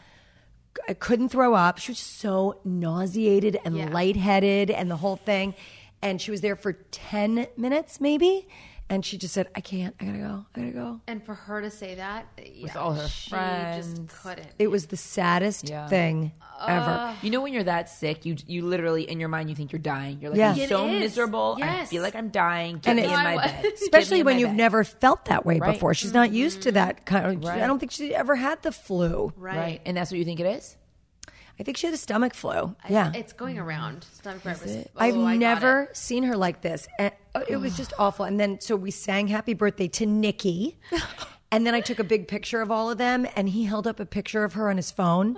I couldn't throw up. She was so nauseated and Yeah. lightheaded and the whole thing. And she was there for ten minutes maybe. And she just said, I can't. I gotta go. I gotta go. And for her to say that, yeah, all her she friends. just couldn't. It was the saddest Yeah. thing ever. You know when you're that sick, you you literally in your mind you think you're dying. You're like, Yeah. I'm It so is. miserable. I Yes. feel like I'm dying. Get And me it- in my No, I bed. was. Get Especially me in when my you've bed. never felt that way Right. before. She's not used to that kind of. Right. I don't think she ever had the flu. right. right, and that's what you think it is. I think she had a stomach flu. I- Yeah. It's going around. Stomach virus. Oh, I've I got never it. seen her like this. And uh, it was just awful. And then, so we sang happy birthday to Nikki. And then I took a big picture of all of them, and he held up a picture of her on his phone.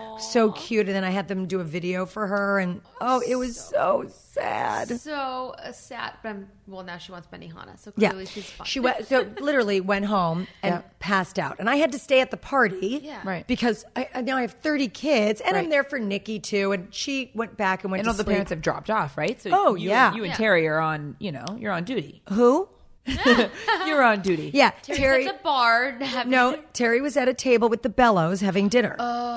So cute. And then I had them do a video for her. And oh, it was so sad. So uh, sad. But I'm, well, now she wants Benihana. So Yeah. clearly she's fine. She went, so literally went home and Yeah. passed out. And I had to stay at the party. Yeah. Right. Because I, I- now I have thirty kids, and I'm Right. there for Nikki too. And she went back and went And to all the sleep. parents have dropped off, right? So Oh, you, yeah. you and Yeah. Terry are on. You know, you're on duty. Who? You're on duty. Yeah. Terry's Terry. at the bar. having- No, Terry was at a table with the Bellows having dinner.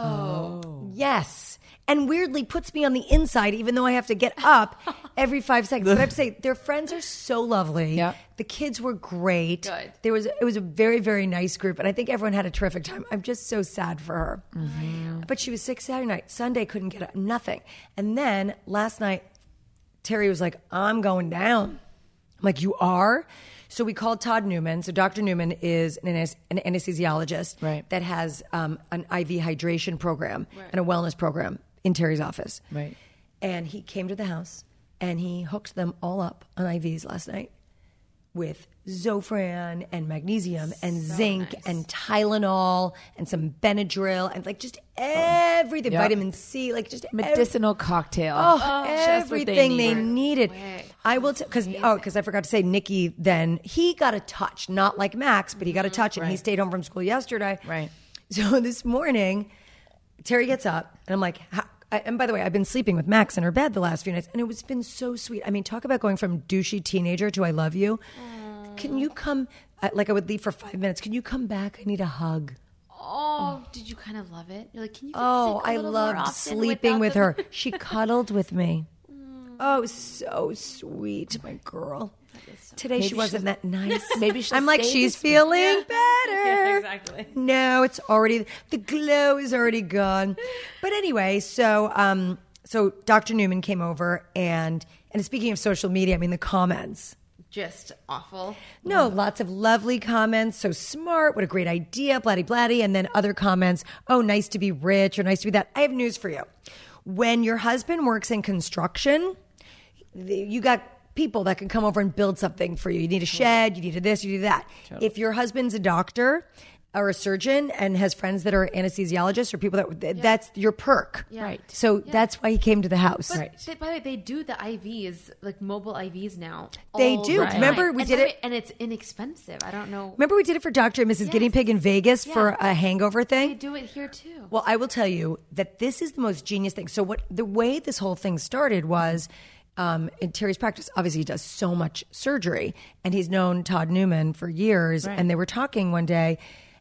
Oh. Yes. And weirdly puts me on the inside, even though I have to get up every five seconds. But I have to say, their friends are so lovely. Yeah. The kids were great. Good. There was it was a very, very nice group, and I think everyone had a terrific time. I'm just so sad for her. But she was sick Saturday night. Sunday couldn't get up, nothing. And then last night, Terry was like, I'm going down. I'm like, you are? So we called Todd Newman. So Doctor Newman is an, anes- an anesthesiologist Right. that has um, an I V hydration program and a wellness program in Terry's office. Right. And he came to the house and he hooked them all up on I Vs last night with Zofran and magnesium and zinc nice. and Tylenol and some Benadryl and like just everything, Yep. vitamin C, like just ev- Medicinal cocktail. Oh, Just what they everything they needed. needed. Way. I will because oh because I forgot to say Nikki. Then he got a touch, not like Max, but he got a touch, and he Right. stayed home from school yesterday. Right. So this morning, Terry gets up, and I'm like, how, I, and by the way, I've been sleeping with Max in her bed the last few nights, and it was been so sweet. I mean, talk about going from douchey teenager to I love you. Can you come? I, like I would leave for five minutes. Can you come back? I need a hug. Oh, did you kind of love it? You're like, can you? Get Oh, sick a I little more loved often sleeping without with the- her. She cuddled with me. Oh, it was so sweet, my girl. Today she wasn't that nice. Maybe she'll I'm like, stay she's this way. feeling better. exactly. No, it's already the glow is already gone. But anyway, so um, so Doctor Newman came over and and speaking of social media, I mean the comments. Just awful. No, lots of lovely comments. So smart. What a great idea. Blatty blatty. And then other comments. Oh, nice to be rich or nice to be that. I have news for you. When your husband works in construction, the- you got people that can come over and build something for you. You need a shed. You need a this. You need that. If your husband's a doctor or a surgeon and has friends that are anesthesiologists or people that that's your perk. Yeah. Right. So that's why he came to the house. But they, by the way, they do the I Vs, like mobile I Vs now. They all do. the time. Remember we And did by the it- way- and it's inexpensive. I don't know. Remember we did it for Doctor and Missus Guinea Pig in Vegas Yeah. for a hangover thing? They do it here too. Well, I will tell you that this is the most genius thing. So, what the way this whole thing started was um, in Terry's practice. Obviously, he does so much surgery, and he's known Todd Newman for years. And they were talking one day,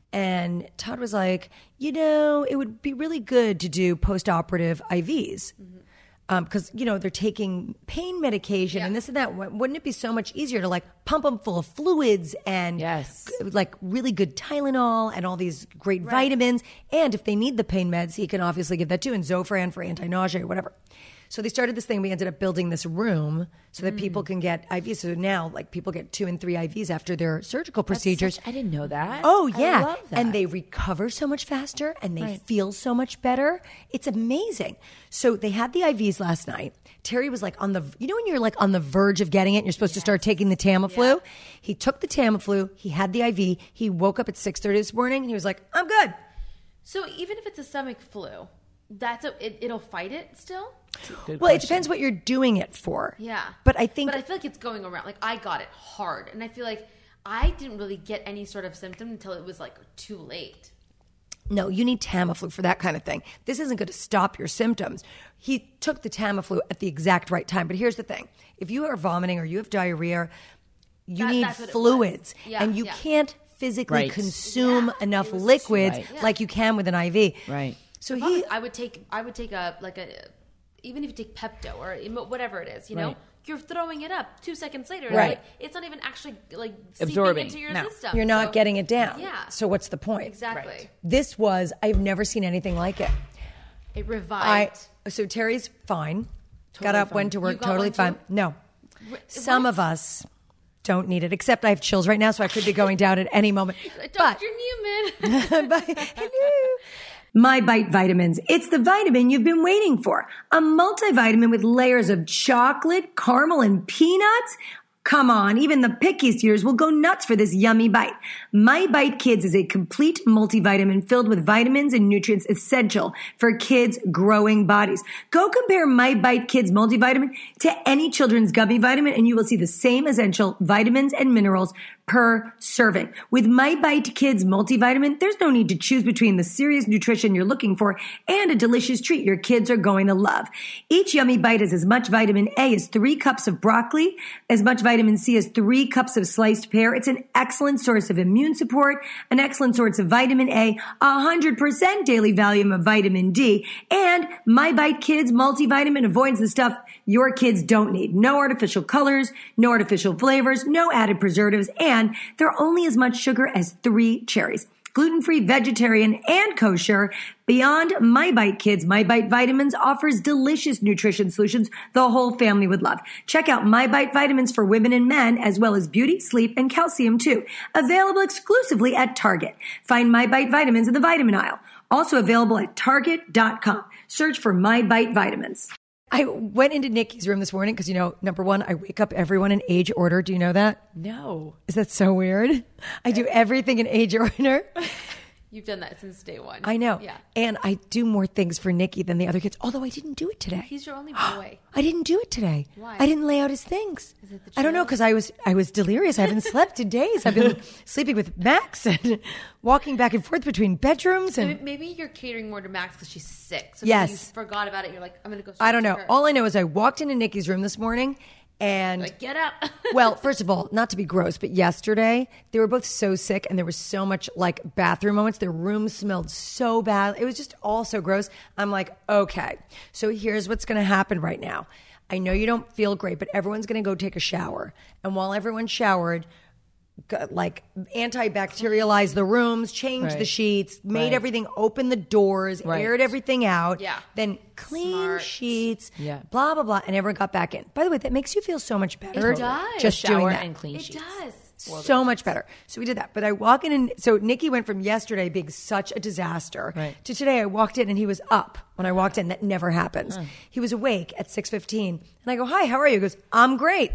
And Todd was like, you know, it would be really good to do post-operative I Vs. Because, um, you know, they're taking pain medication Yeah. and this and that. Wou- Wouldn't it be so much easier to like pump them full of fluids and Yes. g- like really good Tylenol and all these great vitamins? And if they need the pain meds, he can obviously give that too, and Zofran for anti-nausea or whatever. So they started this thing. We ended up building this room so that people can get I Vs. So now, like, people get two and three I Vs after their surgical procedures. Such- I didn't know that. Oh I yeah, love that. and they recover so much faster, and they Right. feel so much better. It's amazing. So they had the I Vs last night. Terry was like on the, you know, when you're like on the verge of getting it, and you're supposed to start taking the Tamiflu. He took the Tamiflu. He had the I V. He woke up at six thirty this morning, and he was like, "I'm good." So even if it's a stomach flu, that's a, it, it'll fight it still. Well, it depends what you're doing it for. Yeah, but I think but I feel like it's going around. Like I got it hard, and I feel like I didn't really get any sort of symptom until it was like too late. no, you need Tamiflu for that kind of thing. This isn't going to stop your symptoms. He took the Tamiflu at the exact right time. But here's the thing: if you are vomiting or you have diarrhea, you That- need that's what it fluids, was. Yeah, and you yeah. can't physically Right. consume Yeah, enough it was liquids too- Right. like you can with an I V. Right. So The problem he, is I would take I would take a like a even if you take Pepto or emo- whatever it is, you know, Right. you're throwing it up two seconds later. It's Right. like, it's not even actually like seeping Absorbing. into your No. system. you're not So- getting it down. Yeah. So what's the point? exactly. Right. This was I've never seen anything like it. It I revived. so Terry's fine. Got Totally up, fine. went to You work, got totally one fine. too? No, Wh- some what? of us don't need it. Except I have chills right now, so I could be going down at any moment. But Doctor Newman. But- hello. My Bite Vitamins. It's the vitamin you've been waiting for. A multivitamin with layers of chocolate, caramel, and peanuts. Come on, even the pickiest eaters will go nuts for this yummy bite. My Bite Kids is a complete multivitamin filled with vitamins and nutrients essential for kids' growing bodies. Go compare My Bite Kids multivitamin to any children's gummy vitamin and you will see the same essential vitamins and minerals per serving. With My Bite Kids multivitamin, there's no need to choose between the serious nutrition you're looking for and a delicious treat your kids are going to love. Each yummy bite has as much vitamin A as three cups of broccoli, as much vitamin C as three cups of sliced pear. It's an excellent source of immune support, an excellent source of vitamin A, one hundred percent daily volume of vitamin D, and My Bite Kids multivitamin avoids the stuff your kids don't need. No artificial colors, no artificial flavors, no added preservatives, and they're only as much sugar as three cherries. Gluten-free, vegetarian, and kosher. Beyond My Bite Kids, My Bite Vitamins offers delicious nutrition solutions the whole family would love. Check out My Bite Vitamins for women and men, as well as beauty, sleep, and calcium too. Available exclusively at Target. Find My Bite Vitamins in the vitamin aisle. Also available at Target dot com. Search for My Bite Vitamins. I went into Nikki's room this morning because, you know, number one, I wake up everyone in age order. Do you know that? No. Is that so weird? I do everything in age order. You've done that since day one. I know. Yeah. And I do more things for Nikki than the other kids, although I didn't do it today. He's your only boy. I didn't do it today. Why? I didn't lay out his things. Is it the I don't know chili? because I was I was delirious. I haven't slept in days. I've been sleeping with Max and walking back and forth between bedrooms and Maybe, maybe you're catering more to Max because she's sick. So Yes. maybe you forgot about it. You're like, I'm going to go. I don't straight know. to her. All I know is I walked into Nikki's room this morning and Like, get up. well, first of all, not to be gross, but yesterday they were both so sick and there was so much like bathroom moments. Their room smelled so bad. It was just all so gross. I'm like, okay, so here's what's going to happen right now. I know you don't feel great, but everyone's going to go take a shower. And while everyone showered, got, like antibacterialized the rooms, changed the Right. sheets, made Right. everything, opened the doors, Right. aired everything out. Yeah. Then clean Smart. sheets, Yeah. blah, blah, blah. And everyone got back in. By the way, that makes you feel so much better. It does. Just doing Shower that. and clean It sheets. does. So much better. So we did that. But I walk in and so Nikki went from yesterday being such a disaster Right. to today I walked in and he was up when I walked in. That never happens. He was awake at six fifteen. And I go, hi, how are you? He goes, I'm great.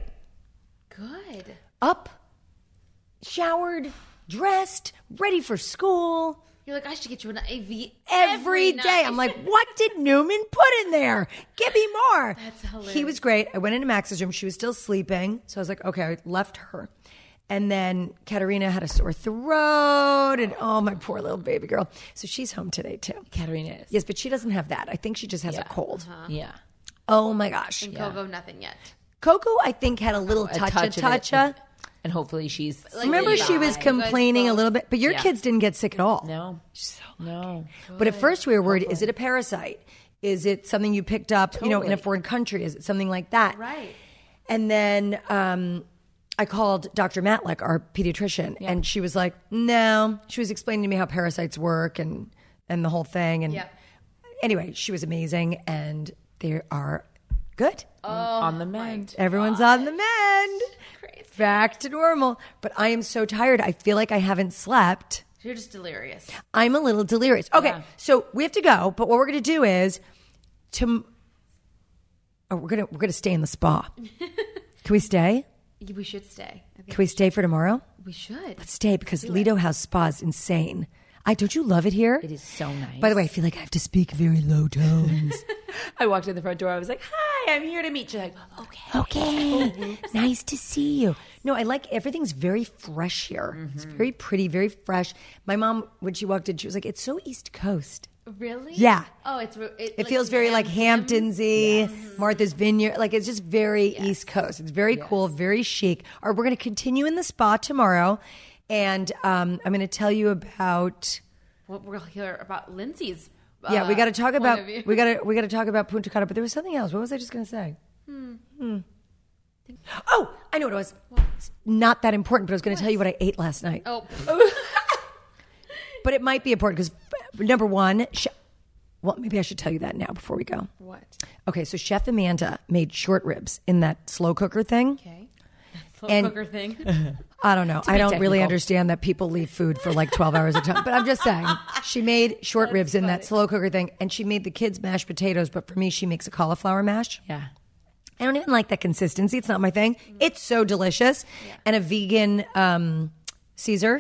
Good. Up, showered, dressed, ready for school. You're like, I should get you an I V Every day. night. I'm like, what did Newman put in there? Give me more. That's hilarious. He was great. I went into Max's room. She was still sleeping. So I was like, okay, I left her. And then Katerina had a sore throat. And oh, my poor little baby girl. So she's home today, too. Katerina is. Yes, but she doesn't have that. I think she just has a Yeah. cold. Yeah. Oh, my gosh. and Coco, nothing yet. Coco, I think, had a little A touch, touch a of it. touch. and hopefully she's. Like, Remember, you she was guys complaining a both- little bit, but your Yeah. kids didn't get sick at all. No, no. But at first, we were worried: is it a parasite? Is it something you picked up, you know, in a Totally. foreign country? Is it something like that? Right. And then um, I called Doctor Matlick, our pediatrician, and she was like, "No." She was explaining to me how parasites work and and the whole thing. And Yep. anyway, she was amazing, and they are good. on the mend. Everyone's on the mend. Crazy. Back to normal. But I am so tired. I feel like I haven't slept. You're just delirious. I'm a little delirious. Okay, Yeah. so we have to go. But what we're going to do is, to, oh, we're gonna we're gonna stay in the spa. Can we stay? We should stay. I think Can we stay for tomorrow? we should. Let's stay because Lido House Spa is insane. I don't you love it here? It is so nice. By the way, I feel like I have to speak very low tones. I walked in the front door. I was like, "Hi, I'm here to meet you." Like, okay. Okay, nice to see you. No, I like everything's very fresh here. It's very pretty, very fresh. My mom, when she walked in, she was like, "It's so East Coast." Really? Yeah. Oh, it's re- it, It like feels very like Hamptons. Hamptonsy, Martha's Vineyard. Like it's just very East Coast. It's very cool, very chic. All right, we're going to continue in the spa tomorrow, and um, I'm going to tell you about. Well, we'll hear about Lindsay's. Yeah, we uh, got to talk point about of view. we got to we got to talk about Punta Cana. But there was something else. What was I just going to say? Hmm. Oh, I know what it was. It's not that important, but I was going to tell you what I ate last night. Oh, But it might be important because number one, sh- well, maybe I should tell you that now before we go. what? Okay, so Chef Amanda made short ribs in that slow cooker thing. Okay. Slow And- cooker thing. I don't know. I don't really technical. understand that people leave food for like twelve hours at a time. But I'm just saying, she made short ribs in that slow cooker thing, and she made the kids mashed potatoes. But for me, she makes a cauliflower mash. Yeah. I don't even like that consistency. It's not my thing. It's so delicious. And a vegan um, Caesar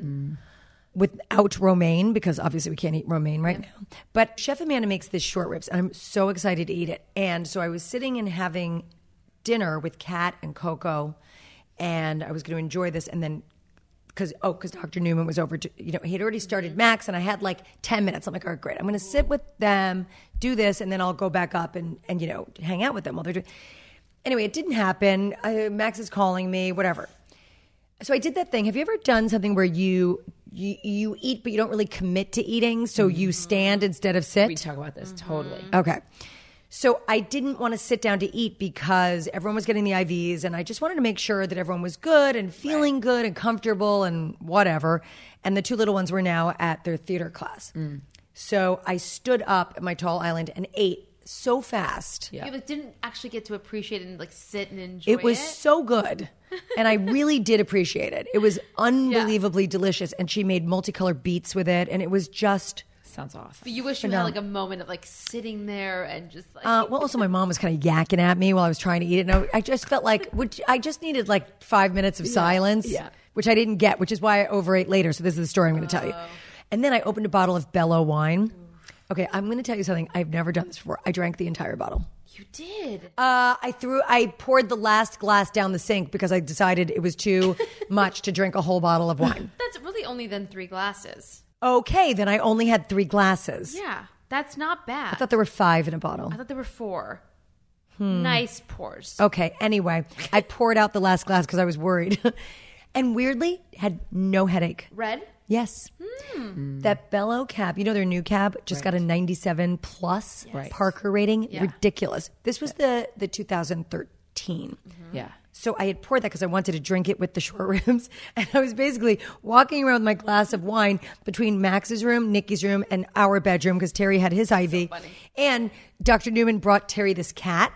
without romaine, because obviously we can't eat romaine right now. But Chef Amanda makes this short ribs, and I'm so excited to eat it. And so I was sitting and having dinner with Kat and Coco, and I was going to enjoy this. And then, because, oh, because Doctor Newman was over to, you know, he had already started Max, and I had like ten minutes. I'm like, all right, great. I'm going to sit with them, do this, and then I'll go back up and, and you know, hang out with them while they're doing. Anyway, it didn't happen. I, Max is calling me, whatever. So I did that thing. Have you ever done something where you you, you eat, but you don't really commit to eating, so you stand instead of sit? We talk about this totally. Okay. So I didn't want to sit down to eat because everyone was getting the I Vs, and I just wanted to make sure that everyone was good and feeling good and comfortable and whatever. And the two little ones were now at their theater class. So I stood up at my tall island and ate so fast. You like, didn't actually get to appreciate it and like sit and enjoy it. It was so good. And I really did appreciate it. It was unbelievably delicious. And she made multicolored beets with it. And it was just, Sounds awesome. But you wish you had like a moment of like sitting there and just like. uh, well, also my mom was kind of yakking at me while I was trying to eat it. And I, I just felt like, would, I just needed like five minutes of silence, yeah. which I didn't get, which is why I overate later. So this is the story I'm going to tell you. And then I opened a bottle of Bello wine. Okay, I'm going to tell you something. I've never done this before. I drank the entire bottle. You did. Uh, I threw. I poured the last glass down the sink because I decided it was too much to drink a whole bottle of wine. That's really only then three glasses. Okay, then I only had three glasses. Yeah, that's not bad. I thought there were five in a bottle. I thought there were four. Nice pours. Okay, anyway, I poured out the last glass because I was worried. And weirdly, had no headache. Red? Yes. That Bello cab, you know their new cab, just got a ninety-seven plus Parker rating. Yeah. Ridiculous. This was the, the two thousand thirteen. Yeah. So I had poured that because I wanted to drink it with the short ribs. And I was basically walking around with my glass of wine between Max's room, Nikki's room, and our bedroom because Terry had his I V. And Doctor Newman brought Terry this cat.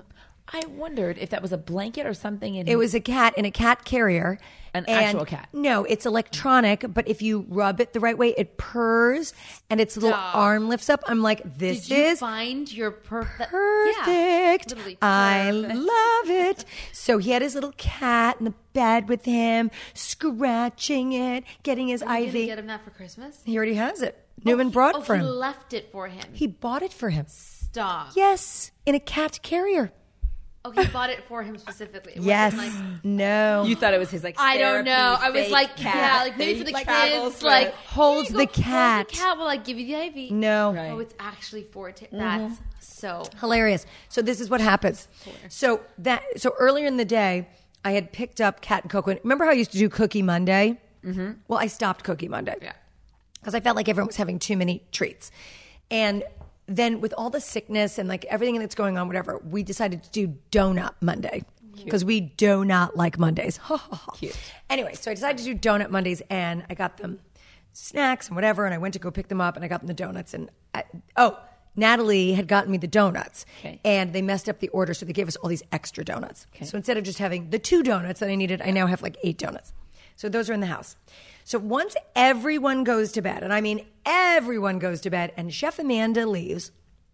I wondered if that was a blanket or something. In It was a cat in a cat carrier. An And- actual cat. No, it's electronic, but if you rub it the right way, it purrs and its little Stop. arm lifts up. I'm like, this Did you is find your perfect? perfect. Yeah, literally I perfect. love it. So he had his little cat in the bed with him, scratching it, getting his You I didn't V. get him that for Christmas? He already has it. Newman Oh, he- brought oh, for he him. left it for him. He bought it for him. Stop. Yes, in a cat carrier. Oh, he bought it for him specifically. It Yes. wasn't like, no. You thought it was his like. I don't therapy know. I was fake like, cat yeah, like maybe that for the he, like, kids, goggles like with. Holds here you the go, cat. Hold the cat while I give you the I V. No. Right. Oh, it's actually for t- that's so. Hilarious. So this is what happens. So that so earlier in the day, I had picked up Cat and Coco. Remember how I used to do Cookie Monday? Mm-hmm. Well, I stopped Cookie Monday. Yeah. Because I felt like everyone was having too many treats. And then with all the sickness and like everything that's going on, whatever, we decided to do Donut Monday. Because we do not like Mondays. Cute. Anyway, so I decided to do Donut Mondays, and I got them snacks and whatever, and I went to go pick them up, and I got them the donuts. And I, oh, Natalie had gotten me the donuts, Okay. and they messed up the order, so they gave us all these extra donuts. Okay. So instead of just having the two donuts that I needed, I now have like eight donuts. So those are in the house. So once everyone goes to bed, and I mean everyone goes to bed, and Chef Amanda leaves,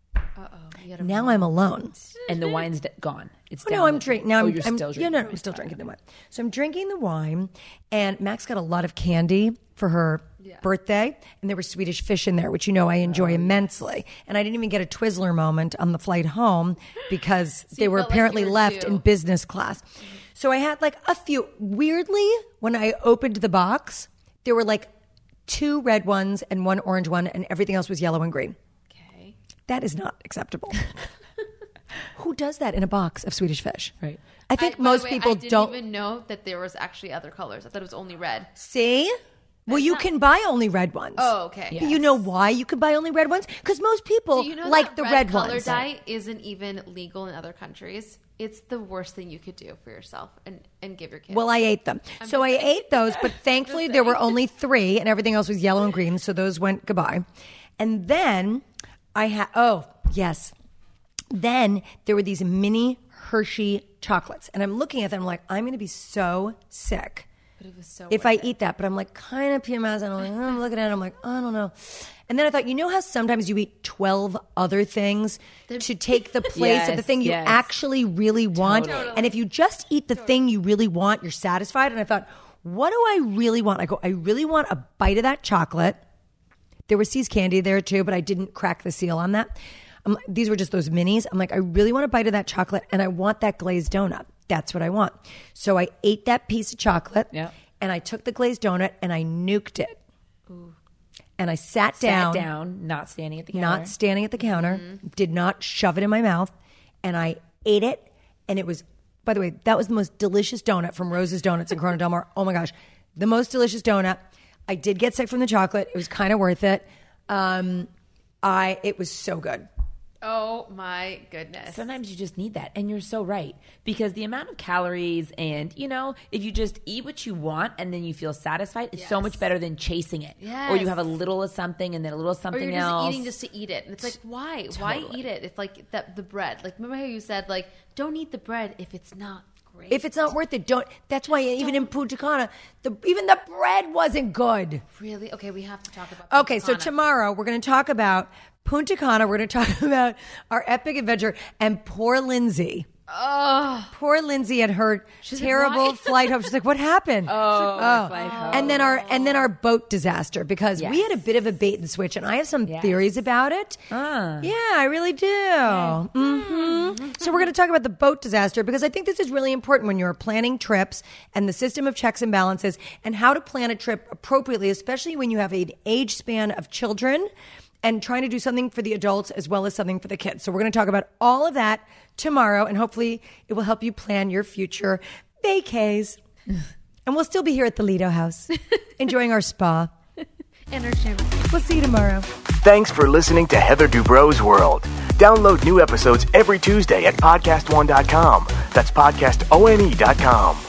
now I'm alone. And the wine's d- gone. It's Oh, down no, I'm the- drinking. Now oh, I'm, you're I'm still drinking. Yeah, no, no, I'm still drinking the wine. So I'm drinking the wine, and Max got a lot of candy for her birthday, and there was Swedish fish in there, which you know I enjoy immensely. And I didn't even get a Twizzler moment on the flight home because they you were felt like apparently you were left due. in business class. So I had like a few. Weirdly, when I opened the box, there were like two red ones and one orange one, and everything else was yellow and green. Okay. That is not acceptable. Who does that in a box of Swedish fish? Right. I think I- by the most way, people I didn't don't even know that there was actually other colors. I thought it was only red. see. Well, you can buy only red ones. Oh, okay. But you know why you could buy only red ones? Because most people Do you know like that the red, red, color ones. dye isn't even legal in other countries? It's the worst thing you could do for yourself and, and give your kids. Well, I ate them. so I ate those, but thankfully there were only three, and everything else was yellow and green, so those went goodbye. And then I had, oh, yes. Then there were these mini Hershey chocolates, and I'm looking at them like, I'm going to be so sick. But it was so if worth I it. eat that, but I'm like kind of P M S, and I'm like, oh, I'm looking at it, I'm like, I don't know. And then I thought, you know how sometimes you eat twelve other things to take the place of the Yes, thing you yes. actually really want? Totally. And if you just eat the thing you really want, you're satisfied. And I thought, what do I really want? I go, I really want a bite of that chocolate. There was See's candy there too, but I didn't crack the seal on that. I'm, like- these were just those minis. I'm like, I really want a bite of that chocolate, and I want that glazed donut. That's what I want. So I ate that piece of chocolate, Yeah. and I took the glazed donut and I nuked it. And I sat down, Sat down, not standing at the counter. not standing at the counter, did not shove it in my mouth, and I ate it. And it was, by the way, that was the most delicious donut from Rose's Donuts in Corona Del Mar. Oh my gosh, the most delicious donut. I did get sick from the chocolate. It was kind of worth it. Um, I it was so good. Oh my goodness. Sometimes you just need that. And you're so right. Because the amount of calories and, you know, if you just eat what you want and then you feel satisfied, it's so Yes. much better than chasing it. Yes. Or you have a little of something and then a little of Or something you're just else. eating just to eat it. And it's like, why? Why eat it? It's like that the bread. Like, remember how you said, like, don't eat the bread if it's not great. If it's not worth it, don't. That's why even in Punta Cana, the even the bread wasn't good. Really? Okay, we have to talk about Punta Okay, so Cana. tomorrow we're going to talk about Punta Cana. We're going to talk about our epic adventure and poor Lindsay. Oh. Poor Lindsay and her like, terrible "Why?" flight home. She's like, "What happened?" Oh, flight home. and then our and then our boat disaster because we Yes. had a bit of a bait and switch, and I have some Yes. theories about it. Ah. Yeah, I really do. hmm So we're going to talk about the boat disaster because I think this is really important when you're planning trips and the system of checks and balances and how to plan a trip appropriately, especially when you have an age span of children and trying to do something for the adults as well as something for the kids. So we're going to talk about all of that tomorrow, and hopefully it will help you plan your future vacays. And we'll still be here at the Lido House, enjoying our spa. And our chairman. We'll see you tomorrow. Thanks for listening to Heather Dubrow's World. Download new episodes every Tuesday at podcast one dot com. That's podcast one dot com.